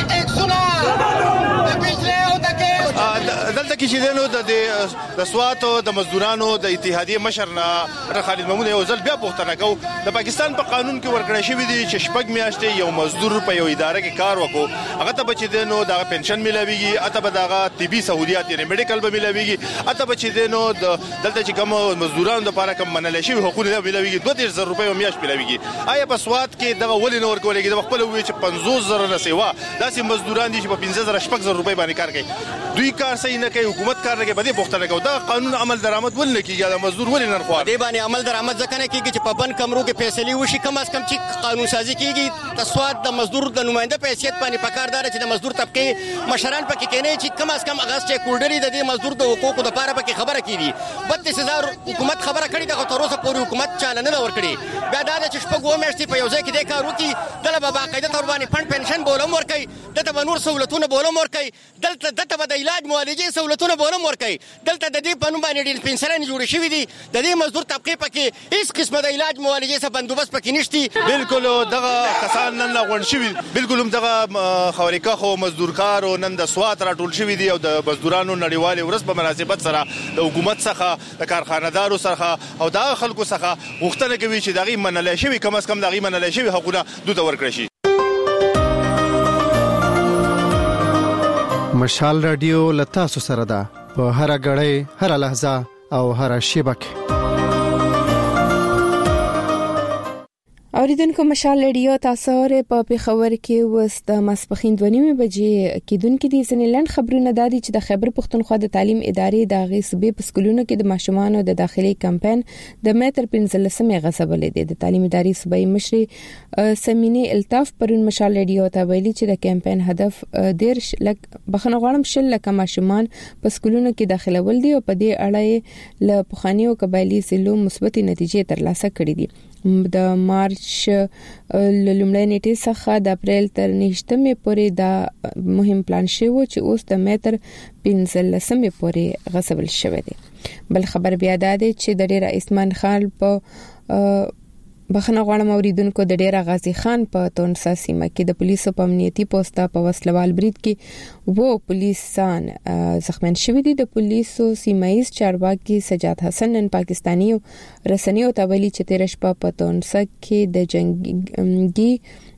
دلته کې چې دنو د سواتو د مزدورانو د اتحادیه مشر نه خالد محمود یو ځل بیا پوښتنه کو د پاکستان په قانون کې ورکړی شوی دی چې شپږ میاشتې یو مزدور په یو اداره کې کار وکړو هغه ته بچی دنو د پنشن ملاويږي اته به دغه طبي سہولیات یعنی میډیکل به ملاويږي اته بچی دنو دلته چې کوم مزدورانو د لپاره کوم منل شوی حقوق ملاويږي دوه دېرش زره روپۍ میاشت ملاويږي. آیا په سوات کې دغه ولې نه ورکولېږي د خپل وی چې پنځوس زره نه سیوا داسې مزدوران دي چې په پنځه زره شپږ زره روپۍ باندې کار کوي دوی کار صحیح نه کوي حکومت کار نه کوي بده پختنه کوي دا قانون عمل درآمد ول نه کیږي دا مزدور ولې نه خو دی باندې عمل درآمد ځکه نه کیږي چې په بن کمرو کې فیصله وشي کم از کم چې قانون سازي کیږي د سواد د مزدور د نماینده په حیثیت باندې پکاردار چې د مزدور طبقه مشران پکې کینې چې کم از کم اغاز چې کولډري د دې مزدور د حقوقو د لپاره پکې خبره کیږي بتیس هزار حکومت خبره کړې ده تر اوسه پورې حکومت چاله نه ور کړې بیا دا چې شپږ و میاشتې په یو ځای کې د کار وکي دله به باقاعده تور باندې فند پنشن بولم ور کوي دته به نور سہولتونه بولم ور کوي دلته دته به د علاج معالجې سہولتونه بولم ور کوي دلته د دې په نوم باندې ډیر پنسران جوړ شوی دي د دې مزدور طبقه پکې هیڅ قسمه د علاج معالجې څخه بندوبست پکې نشتی بالکل دغه کسان نن غون شوی بالکل هم دغه خوريکا خو مزدور کار او نن د سوات راټول شوی دي او د مزدورانو نړیوالې ورځ په مناسبت سره د حکومت څخه د کارخانه‌دارو سره او د خلکو څخه غوښتنه کوي چې دغه منل شوی کم از کم دغه منل شوی حقوقونه دوی ته ورکړي شي. مشال رادیو لتا سو سره ده په هر غړې هر لحظه او هر شیبه کې. اوریدونکو مشال رادیو تاسو ر په پیښور کې وست مسپخین دوه نیمه بجې کېدونکو دي ځنې لاند خبرونه دادي چې د خیبر پختونخوا د تعلیم ادارې د غي صوبې په سکولونو کې د ماشومانو د داخلي کمپاین د متر پنځلسمې غصبلې دي. د تعلیم ادارې صوبې مشر سمینه الطاف پرون مشال رادیو ته ویلي چې د کمپاین هدف ډیر لک بخنه غواړم شل لک ماشومان په سکولونو کې داخلول دي او په دې اړه ل پخانیو قبایلی سلو مثبت نتیجې ترلاسه کړې دي. د مارچ لومړۍ نیټې څخه د اپریل تر نهشتمې پورې دا مهم پلان شوی چې اوس د متر پنځلسمې پورې غصبل شوی دی. بل خبر بیا دا دی چې د ډیر اسمان خان په بخنه غواړم اوریدونکو د ډیر غازی خان په تونسا سیمه کې د پولیسو په امنیتي پوسټه په وسلوال برید کې وو پولیسان زخمین شوی دي. د پولیسو سیمایز چارواکي سجاد حسن نن پاکستاني رسنیو ته ویلي چې تیر شپه په تونسا کې د جنگي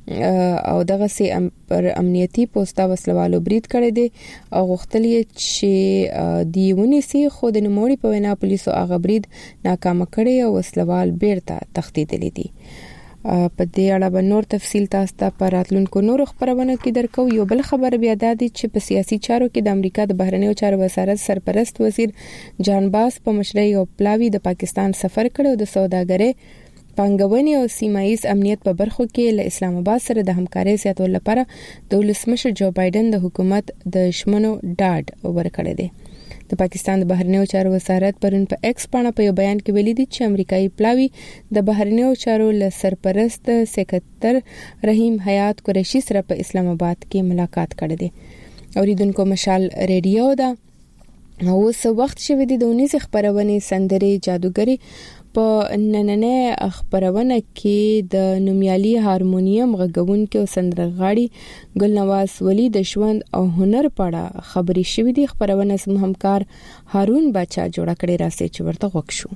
او دغه سي پر امنیتي پوسټه وسلوالو برید کړی دی او غوښتل چې دیونی سي خود نموړي په وینا پولیسو هغه برید ناکام کړی او وسلوال بیرته تښتیدلی دي. په دې اړه به نور تفصیل تاسو ته په راتلونکو نور خبرونه کې درکو. یو بل خبر بیا دا دی چې په سیاسي چارو کې د امریکا د بهرنیو چارو وزارت سرپرست وزیر جان باس په مشرۍ او پلاوی د پاکستان سفر کړو. د سوداګرۍ پنګونې او سیمایي امنیت په برخو کې له اسلام آباد سره د همکارۍ زیاتولو لپاره د ولسمشر جو بایدن د حکومت د شمنو ډاډ ورکړی دی. د پاکستان د بهرنیو چارو وزارت پرون په ایکس باندې په یو بیان کې ویلي دي چې امریکایي پلاوی د بهرنیو چارو له سرپرست سکرټر رحیم حیات قریشی سره په اسلام آباد کې ملاقات کړې ده. اوریدونکو مشال رادیو دا اوس وخت شوی دی د اونیز خبرونه سندري جادوګری په نننې خبرونه کې د نومیالي هارمونیم غږونکو او سندرغاړي ګلنواز ولی د ژوند او هنر په اړه خبري شوې دي. خبرونه سم همکار هارون بچا جوړ کړي راځي چې ورته وښو.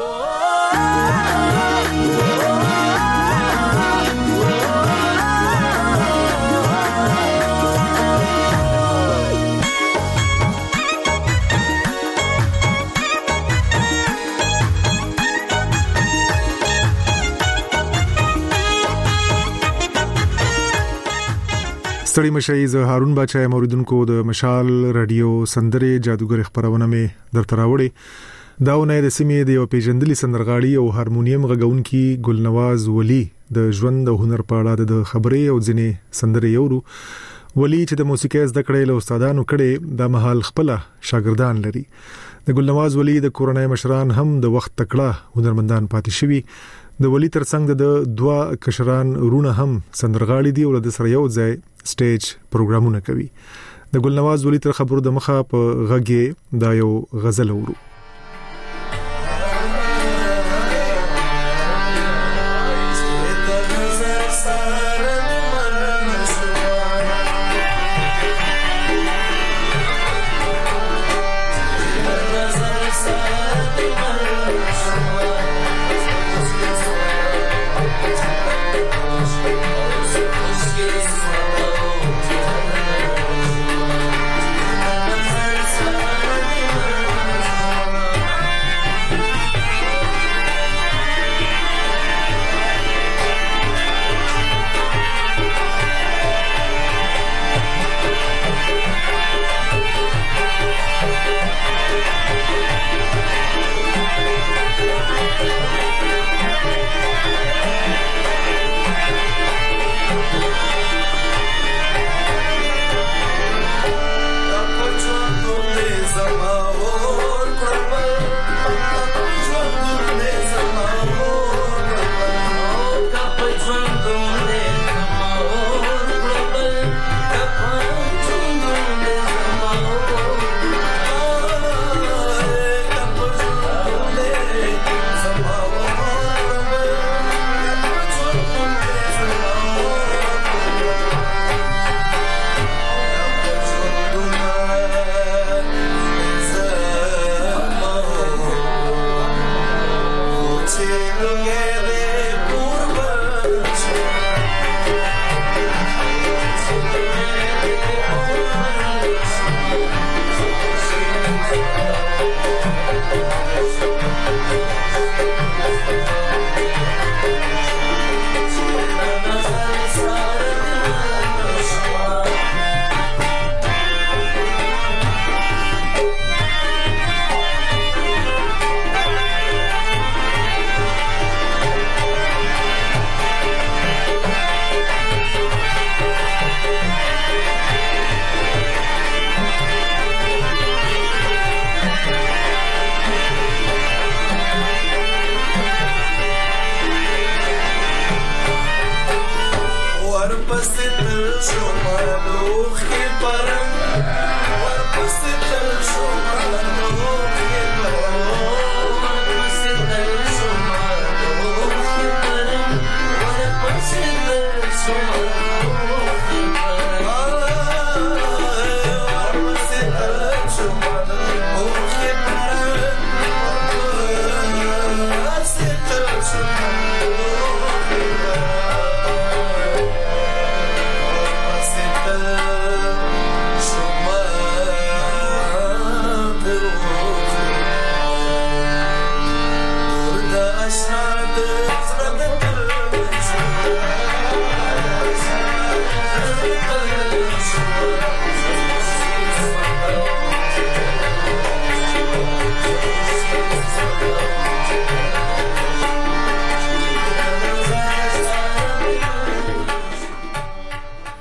ستړي مشي زه هارون بچا موریدونکو د مشال رادیو سندره جادوګر خبرونه مې درته راوړي. داونه د سیمې د یو پیژندلي سندرغاړي او هارمونیم غږونکي ګلنواز ولی د ژوند او هنر په اړه د خبرې او ځینې سندره یورو. ولی چې د موسیقي زده کړې له استادانو کړي د محل خپل شاګردان لري. د ګلنواز ولی د کورنۍ مشران هم د وخت تکړه هنرمندان پاتې شوي. د ولی ترڅنګ د دوا کشران رونه هم سندرغاړي دي او د سره یو ځای سټیج پروګرامونه کوي. د ګلنواز ولی تر خبرو د مخه په غږی دا یو غزل ورو.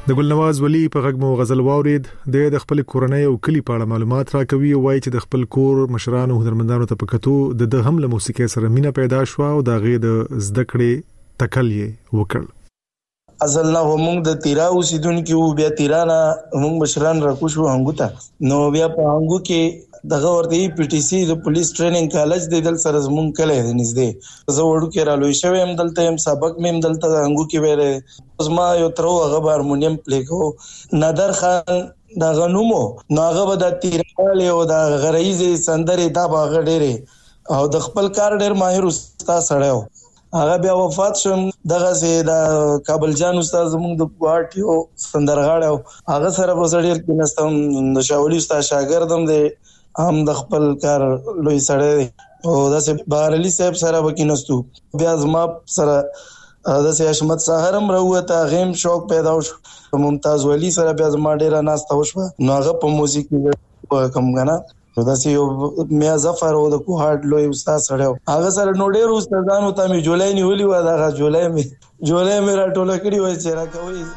د ګلنواز ولی په غږ مو غزل واورید د خپل کورنۍ او کلی په اړه معلومات راکوي او وایي چې د خپل کور مشرانو او هنرمندانو ته پکتو د هم له موسیقي سره مینا پیدا شو او د غې د زده کړې تکل یې وکړ. اصل نه موږ د تیرا اوسیدونکو بیا تیرانا موږ مشران راکوشو هنګوتا نو بیا په هنګو کې دغه ورته پی ټی سی د پولیس ټریننګ کالج د دل سره زمون کله نږدې زه وړو کې را لوي شوم هم دلته هم سبق مې هم دلته انګو کې وره اوس ما یو تر هغه هارمونیم پلی کو نادر خان دا غنومو نو هغه به د تیرواله او د غریزي سندري دا باغ ډېره او د خپل کار ډېر ماهر استاد سره هغه بیا وفات شوم دغه سي د کابل جان استاد زموږ د پارټیو سندرغاړو هغه سره بسړی کې نستم د شاولي استاد شاګردم دی هم د خپل کار لوی سره او داسې بهرلی صاحب سره وکینستو بیا زما سره داسې حشمت سحرم راوته غیم شوق پیدا شو ممتاز ولی سره بیا زما ډیره ناسته وشو نو هغه په موسیقي کم غنا داسې یو میا ظفر او د کوهاټ لوی استاد سره هغه سره نو ډیر استادانو ته می جولای نیولې و دا جولای می جولای می راټوله کړی و چې را کوي.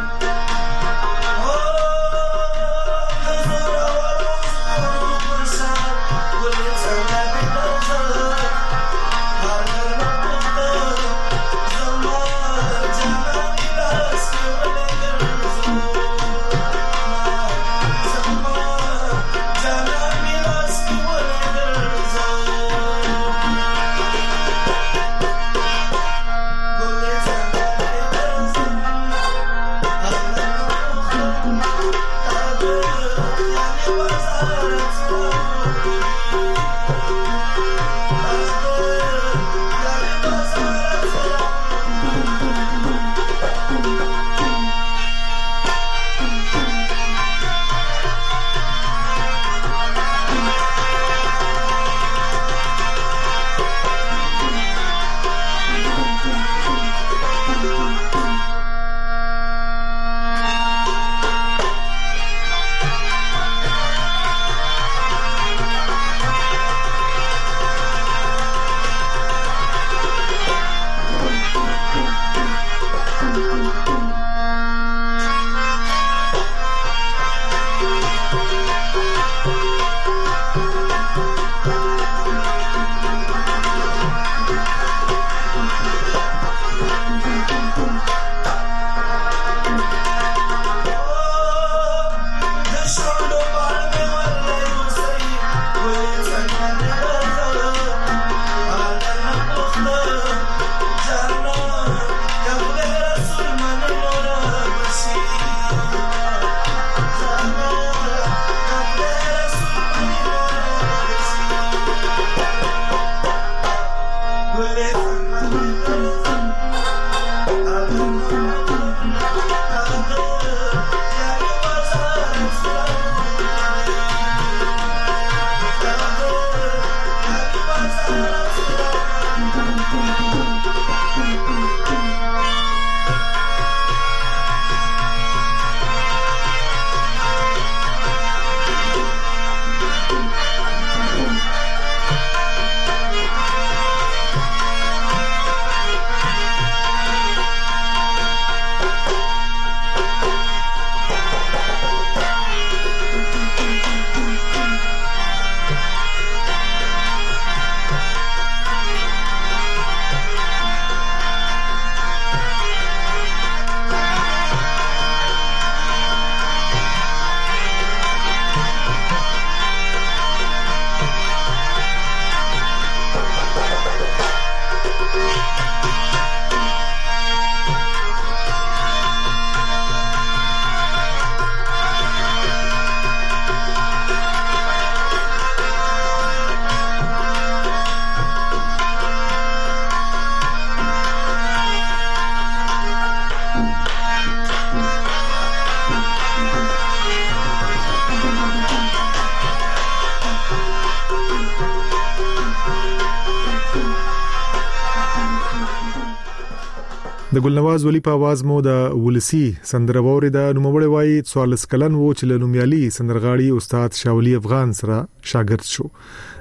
د ګلنواز ولی په आवाज مو د ولسی سندربوري د نوموړی وای څوارلس کلن وو چې له نومیالي سندرغاړي استاد شاولي افغان سره شاګرد شو.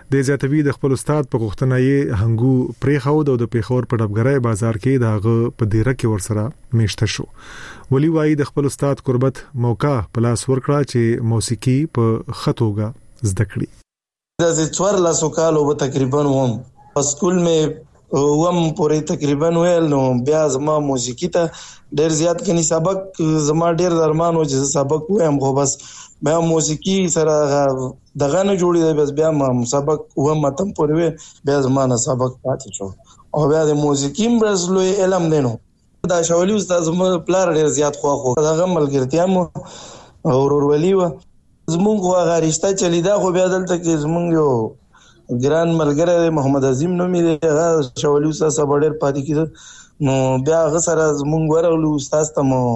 د زیاتوی د خپل استاد په غوښتنه یې هنګو پریخاو د پیښور په ډبګرای بازار کې داغه په دیره کې ورسره میشته شو. ولی وای د خپل استاد قربت موقع پلاس ورکړه چې موسیقي په خطوګه زده کړي. د څوار لاسو کالو به تقریبا وم په سکول مې وم پورې تقریبا ویل نو بیا زما موسیقي ته ډېر زیات کني سبق زما ډېر درمان و چې سبق وایم خو بس بیا موسیقي سره دغه نه جوړی دی بس بیا ما سبق وم تم پورې بیا زما نه سبق پاتې شو او بیا د موسیقي برسلو علم دینو دا شاولي استاد زما پلار ډېر زیات خو خو دغه ملګرتیا مو او ورولي و زمونږ هغه رشتہ چلیدا خو بیا دلته کې زمونږ یو ګران ملګری محمد عظیم نومي دی هغه شاولي استاد سره ډېر پاتې کېده نو بیا هغه سره زمونږ ورولو استاد ته مو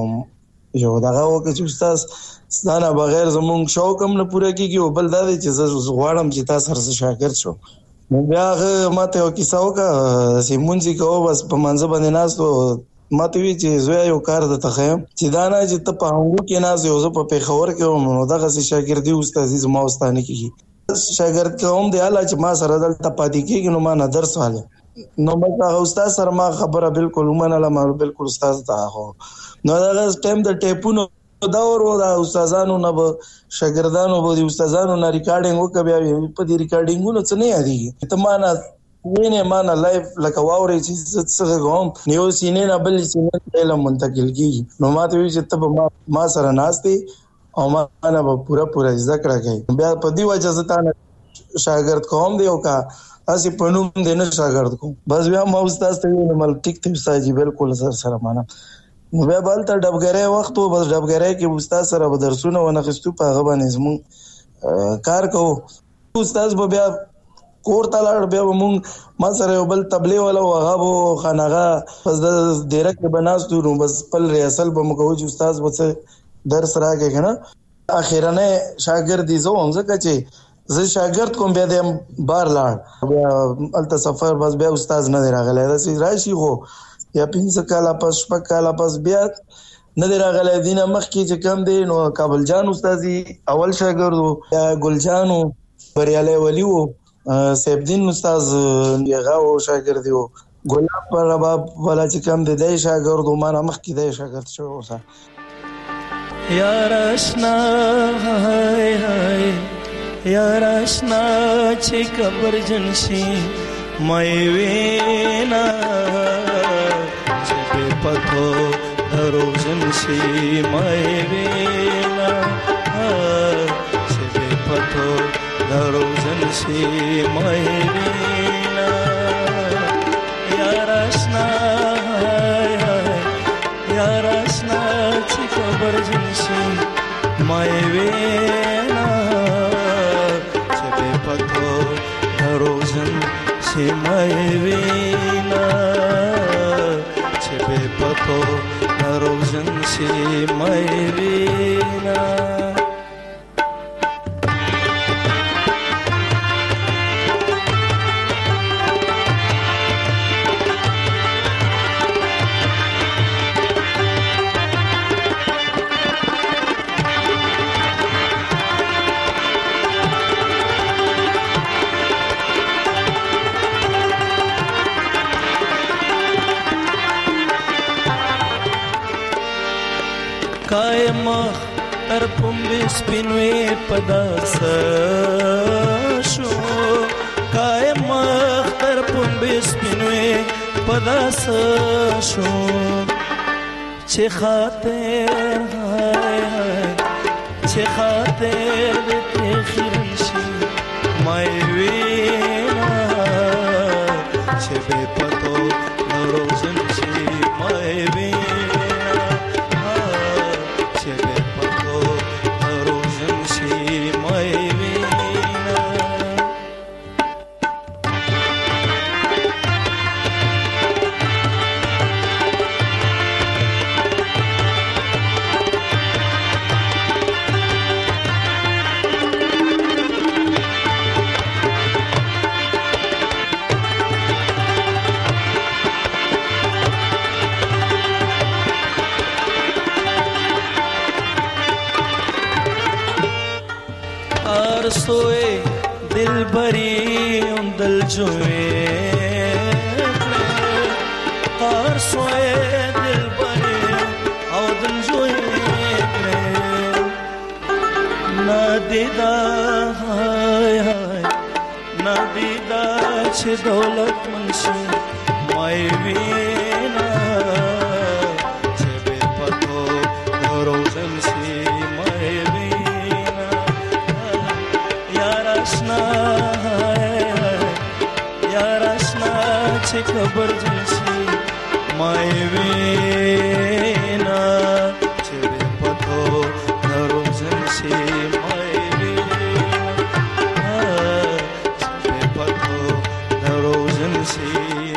یو دغه وکړ چې استاد ستانه بغیر زمونږ شوق هم نه پوره کیږي او بل دا دی چې زه غواړم چې تاسو سره شاګرد شم. نو بیا هغه ماته یو کیسه وکړه چې مونږ کوو بس په منځ باندې ناستو ماته وی چې زوی یو کار د تخیم چې دا نه چې ته په هنګو کې ناز یو زه په پیښور کې نو دغه شاګردي استاد زما واستانه کیږي شاګرد کوم دی الله چې ما سره دلته پاتې کیږي نو ما نه درس واله نو مګه استاد سره ما خبره بالکل ومنله ما بالکل استاد ته هو نو دا ټیم د ټیپونو دا ورو دا استادانو نه به شاګردانو به د استادانو نه ریکارډینګ وکړ بیا په دې ریکارډینګونو څه نه یادېږي ته ما نه وینه ما نه لایف لکه واوري چې څه کوم نیو سینې نه بل سینې علم منتقل کیږي نو ما ته وی چې ته ما سره ناشتي او ما نه به پورا پورا ذکر کوي بیا په دی وجه زتانه شاګرد کوم دی او کا اسی پنوم دی نه شاګرد کوم بس بیا ما استاد ته ویل مل ټیک ته استاد جی بالکل سره سره معنا بیا بل ته ډبګره وخت او بس ډبګره کې استاد سره به درسونه ونه خستو په هغه باندې زمون کار کوو استاد به بیا کور ته لاړ بیا مونږ ما سره یو بل تبلیغ ولا هغه بو خانغه پس د ډیره کې بناستو نو بس خپل ریاست به مو کوو چې استاد به درس راګه کنه اخیرانه شاګرد دي زو هم ځکه چې زه شاګرد کوم بیا د بار لاړ بیا الته سفر بس بیا استاد نه راغلی دا سي راشي خو یا پنځه کاله پس شپږ کاله پس بیا نه راغلی دینه مخکې چې کم دی نو کابل جان استادي اول شاګرد یا ګل جانو بریالي ولی وو سیف الدین استاد هغه او شاګرد دی ګلاب پر رباب ولا چې کم دی د شاګرد ما نه مخکې دی شاګرد شو اوسه یار آشنا هاي هاي یار آشنا چې قبر جنشي مې وینا چې په پتو درو جنشي مې وینا چې په پتو درو جنشي مې وینا یار آشنا هاي هاي یار آشنا چې خبر جنشي مې وینا چې په پتو دروژن شي مې وینا چې په پتو دروژن شي مې وینا कायम तर पुंबे स्पिनवे पदास शो कायम तर पुंबे स्पिनवे पदास शो चे खातिर हाय हाय चे खातिर ते खिरशी माय वेना चे बे पतो नरोजन शी माय वेना دلبری اون دل جوی قار سوی دلبری او دل جوی نادیدا های های نادیدا چه دولت منشی مای وینا چه بی پتو روزن سی مای وینا یار اشنا یار اشنا چه خبر جنسی مای وینا چه بی پتو روزن سی مای وینا چه بی پتو روزن سی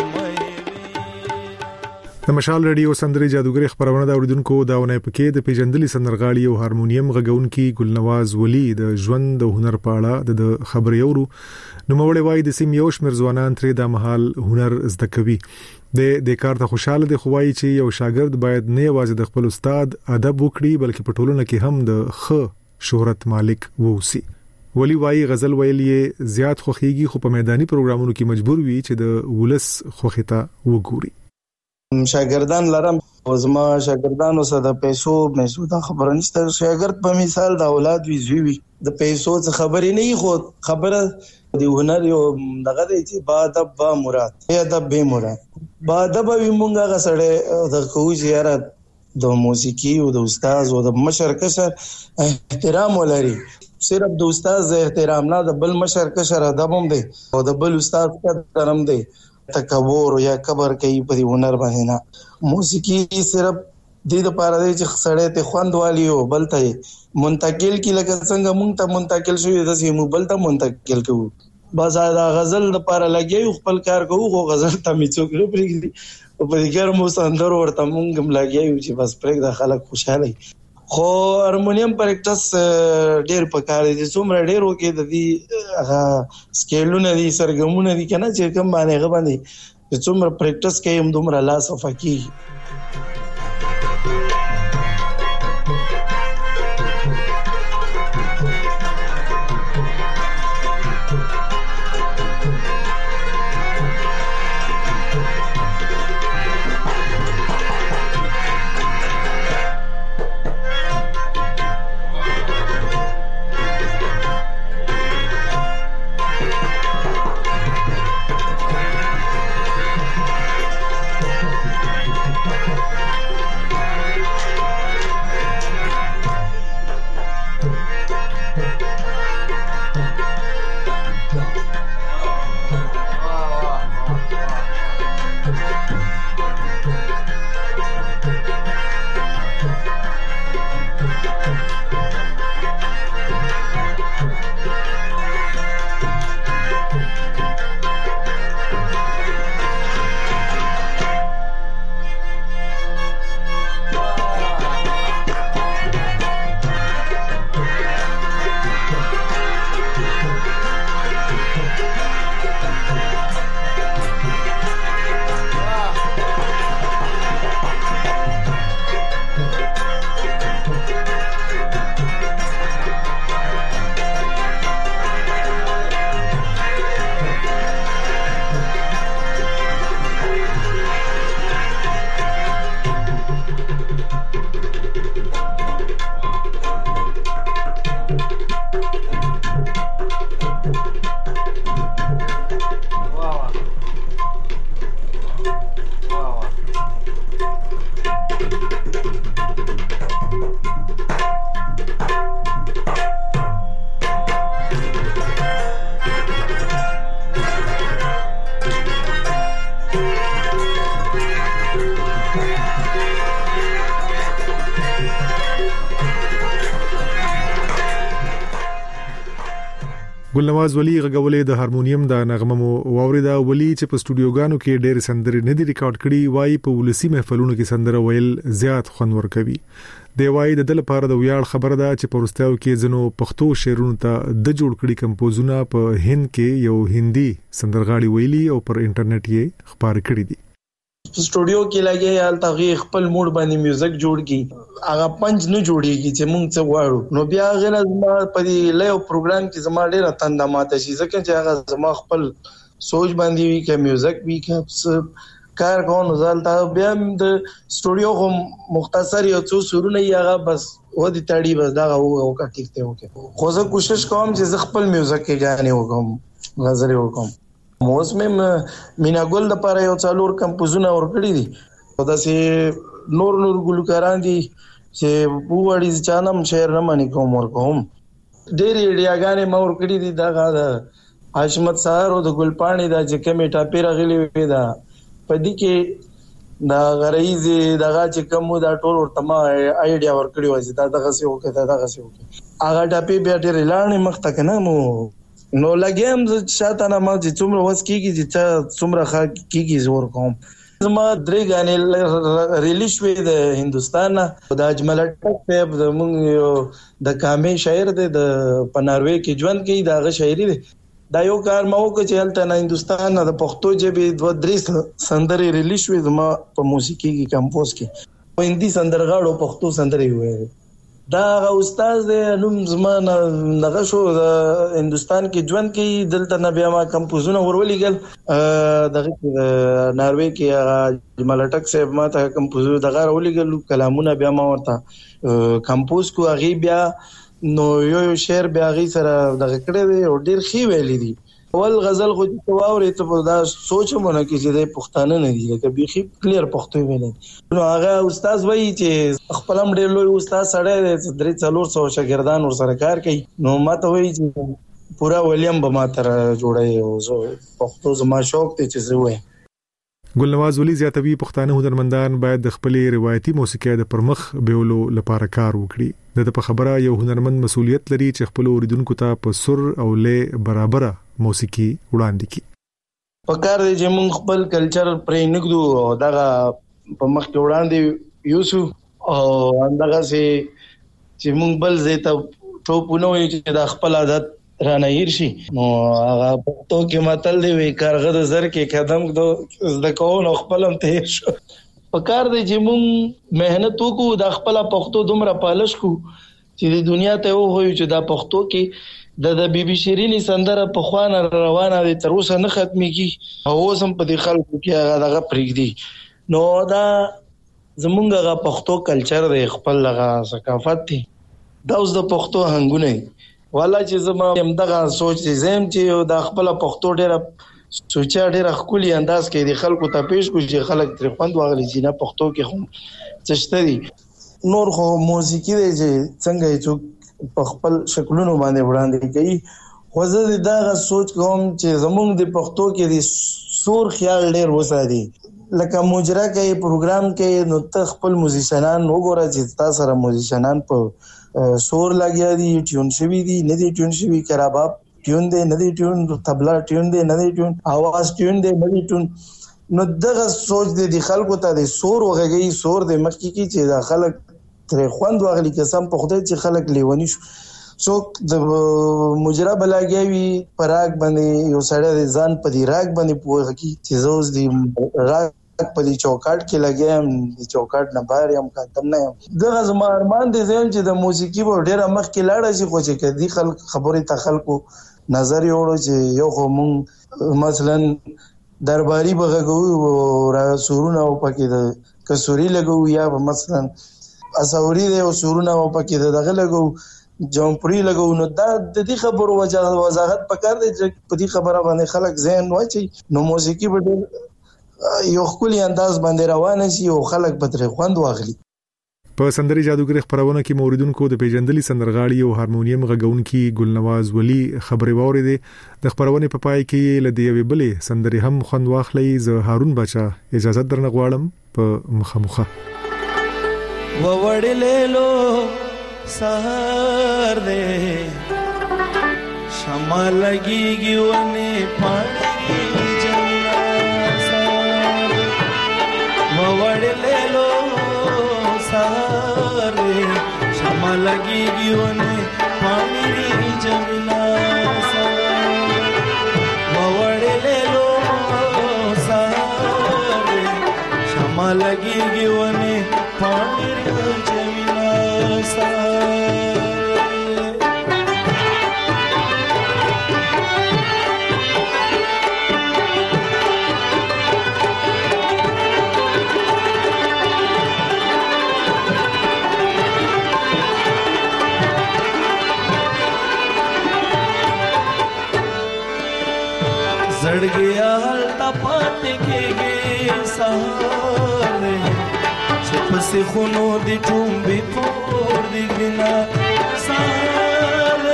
د مشال رادیو سندري جادوګر خبرونه دا اوریدونکو داونه پکې د پیجندلي سندرغاړي او هارمونیم غږونکي ګلنواز ولی د ژوند د هنر په اړه د خبري اورو نو مولې وای د سیم یو شمیر ځوانان ترې د محل هنر زده کوي د د کار ته خوشاله دي خوای چې یو شاګرد باید نه یوازې د خپل استاد ادب وکړي بلکې په ټولنه کې هم د ښه شهرت مالک ووسی ولی وای غزل ویلې زیات خوخيږي خو په میداني پروګرامونو کې مجبور وي چې د ولس خوخيته وګوري شاګردان لرم او زما شاګردانو سره د پیسو مېسو دا خبره نشته شاګرد په مثال د اولاد وی زوی وي د پیسو څخه خبرې نه خو خبره د هنر یو دغه دی چې با ادب با مراد یا ادب به مراد با ادب وي مونږه غسړې د کوی زیارت د موسیقي او د استاد او د مشر کشر احترام ولري صرف د استاد احترام نه د بل مشر کشر ادب هم دی او د بل استاد قدر هم دی تکبر یا کبر کوي په هنر باندې نه موسیقي صرف د دې لپاره دی چې سړی ته خوند والی او بل ته منتقل کی لکه څنګه مونږ ته منتقل شوی د سیمو بل ته منتقل کوو بس دا غزل لپاره لګي خپل کار کوو خو غزل ته می څوک نه پریږدي او په دې ګرمو سندرو ورته مونږ هم لګي چې بس پرېږ د خلک خوشاله خو هارمونیم پریکټس ډېر پکار دي څومره ډېر وکي د دې هغه سکیلونه دي سرګمونه دي کنه چې کوم باندې غو باندې څومره پریکټس کوي هم دومره لاس افکی ګلنواز ولی غږولې د هارمونیم د نغمه مو واوریدا ولی چې په سټوډیوګانو کې ډېر سندرې نه دي ریکارډ کړي وای په ولسی محفلونو کې سندره ویل زیات خوند ورکوي دی وای د دل لپاره د ویاړ خبره ده چې په ورستیو کې ځنو پښتو شعرونو ته د جوړ کړي کمپوزونه په هند کې یو هندي سندرغاړي ویلي او پر انټرنیټ یې خبر کړي دي سټوډیو کې لګي حالت غي خپل موډ باندې میوزیک جوړ کی هغه پنځ نه جوړیږي چې مونږ څه غواړو نو بیا غل زما په دې لایو پروګرام کې زما ډیره تنده ماته شي ځکه چې هغه زما خپل سوچ باندې وی کې میوزیک وی کې کار کوم زالتا بیا د سټوډیو هم مختصر یو څو سرونه یې هغه بس و دي تاړي بس دا او کا ټیکته وکي خو زه کوشش کوم چې خپل میوزیک کې غانې وکم غزل وکم موسم مینا ګل د پاره یو څلور کمپوزونه ورکړي دي دا سي نور نور ګلوکاران دي چې بووړي چانم شعر نه مانی کوم ورکوم ډېری ډیاګانې مور کړی دي دا غا حشمت سهار او د ګلپانی دا چې کمی ټاپی راغلی وي دا پدې کې دا غریز دغه چې کوم دا ټول ورته ما آیډیا ورکړی و چې دا دغه څه وکړه دا دغه څه وکړه هغه ټاپی بیا ډېر لاړې مخ ته کنه مو نو لګیم چې شاته نه ما چې څومره وس کیږي چې څومره ښه کیږي زور کوم زما درې غانې ریلیز شوې د هندستان د اجمل ټک په زمونږ د کامې شاعر دی د پناروي کې ژوند کوي داغه شاعري دی دا یو کار ما وکړ چې هلته نه هندستان د پښتو ژبې دوه درې سندرې ریلیز شوې زما په موسیقي کې کمپوز کې په هندي سندرغاړو پښتو سندرې وې دا استاد نوم زما نه شو د هندستان کې ژوند کې دلته نه بیا ما کمپوزونه ورولېګل د ناروې کې ملټک صاحب ما ته کمپوزر دغه ورولېګل کلامونه بیا ما ورته کمپوز کو هغه بیا نو یو یو شعر بیا غي سره دغه کړی دی او ډیر خي ویلي دي اول غزل خو چې واوري ته دا سوچ مونږ کې چې د پښتانه نه دي لکه بيخي کلیر پښتو ویلي نو هغه استاد وایي چې خپل هم ډیر لوی استاد سره درې څلور سو شاګردان ور سره کار کوي نو ماته وایي چې پورا ولیم به ما تر جوړي او زه پښتو زما شوق ته چې زه وایم ګلنواز ولي زیاتوي پښتانه هنرمندان باید د خپل روایتي موسیقي د پرمخ بیولو لپاره کار وکړي د په خبره یو هنرمند مسولیت لري چې خپل اوریدونکو ته په سر او لې برابر موسیقي وړاندې کړي په کار دی چې موږ خپل کلچر پرې نګدو او دغه په مخ کې وړاندې یوسو او اندغه سي چې موږ بل زیته ټوپونه وي چې د خپل عادت رانه هیر شي نو هغه پښتو کې متل دی وی کارغه د زر کې قدم دو د کوون خپلم ته شو په کار دی چې مونږ مهنت وکړو د خپل پښتو دومره پالش کو چې د دنیا ته وایو چې د پښتو کې د د بیبي شیرینی سندره په خوانه روانه دي تر اوسه نه ختميږي او اوسم په دې خلکو کې هغه دغه پرېږدي نو دا زمونږ هغه پښتو کلچر دی خپل هغه ثقافت دی دا اوس د پښتو هنګونه والا چې زما هم دغه سوچ زم چې د خپل پښتو ډیره سوچا ډیره خولي انداز کې د خلکو ته پیش کوي چې خلک تر خوند واغلي چې نه پښتو کې هم چشتري نور خو موسیقي دی چې څنګه چې په خپل شکلونو باندې وړاندې کوي خو زه دغه سوچ کوم چې زمونږ د پښتو کې د سور خیال ډیر وساتي لکه مجرا کې پروګرام کې نو ته خپل موزیشنان وګوره چې تاسو سره موزیشنان په سور لګیا دي ټیون شوی دي نه دي ټیون شوی کراباب ټیون دی نه دي ټیون طبلا ټیون دی نه دي ټیون आवाज ټیون دی نه دي ټیون نو دغه سوچ دي د خلکو ته د سور وغږی سور د مخکې کی چې د خلک تر خوند واغلي قسم په خدای چې خلک لیونی شو سو د مجرا بلاګیوي پراګ باندې یو سړی ځان په دی راګ باندې پوهه کی چې زوز دی راګ په دې چوکاټ کې لګیم د چوکاټ نه بهر یم کاتم نه یم دغه زما ارمان دي زم چې د موسیقي په ډیره مخ کې لاړ شي خو چې کدي خلک خبرې ته خلکو نظر یوړو چې یو خو مونږ مثلا درباري بغږو را سورونه او پکې د کسوري لګو یا مثلا اسوري د سورونه او پکې دغه لګو جمپري لګو نو دا د دې خبرو وضاحت پکار دی چې په دې خبره باندې خلک ذهن واچي نو موسیقي په یو خولي انداز باندې روان شي او خلک به تر خوند واغلي په سندري جادوګر خبرونه کې موریدونکو د پیژندلي سندرغاړي او هارمونیم غږونکي ګلنواز ولی خبري ووري دي د خبرونه په پای کې لدی وی بلې سندري هم خوند واخلي ز هارون بچا اجازه درنه غواړم په مخمخه ووړلې لو سهار دې شمع لګيږي ونه پانی ووړلې لو سهار شمع لګيږي ونه پانی جملا ووړلې لو سهار لګيږي ونه پاڼې جمیلا سار زړګیا هلته پاتې کېږي سهار چې پسې خونو دي ټومبې پور دي ګنا سهار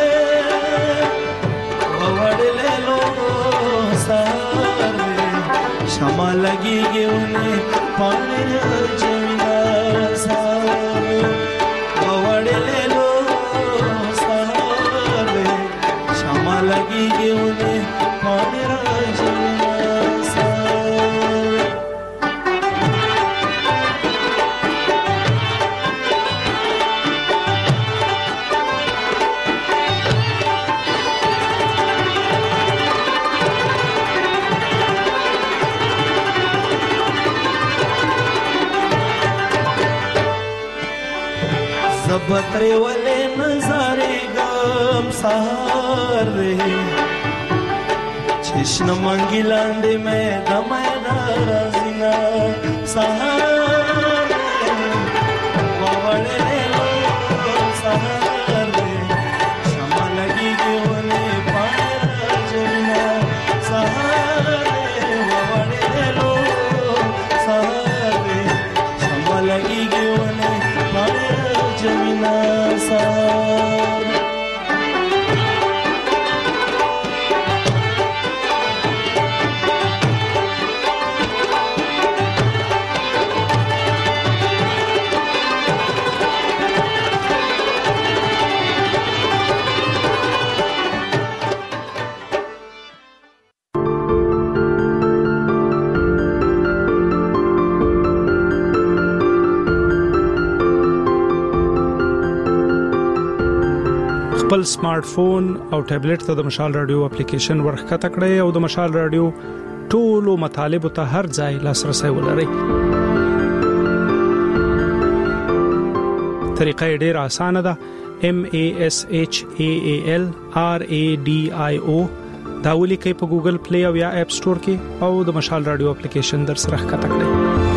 ووړلې لو سهار شمع لګېږي ونې پاڼې جمیلا سهار ووړلې لو سهار شمع لګېږي ونې پاڼې زبترے والے نظارے گم سہار چشن منگی لاندے میں دمائے نارازینا سہار ووڑے لو سہار شمع لگی گی ہونے پانے جمینا سہار ووڑے لو سہار شمع لگی گی ہونے پانے جمینا سار خپل سمارټ فون او ټابلیټ ته د مشال رادیو اپلیکیشن ورخکته کړئ او د مشال رادیو ټولو مطالبه ته هر ځای لاسرسي ولرئ. طریقه ډیره اسانه ده. M A S H A A L R A D I O دا ولیکئ په ګوګل پلی او یا اپ سٹور کې او د مشال رادیو اپلیکیشن در سره ښکته کړئ.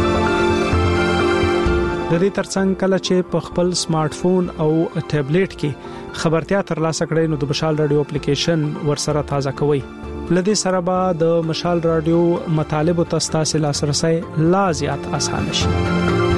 د دې ترڅنګ کله چې په خپل سمارټ فون او ټابلیټ کې خبرتیا ترلاسه کړئ نو د مشال رادیو اپلیکیشن ورسره تازه کوئ. لدې سره به د مشال رادیو مطالب او تاسو لاسرسي لا زیات اسانه شي.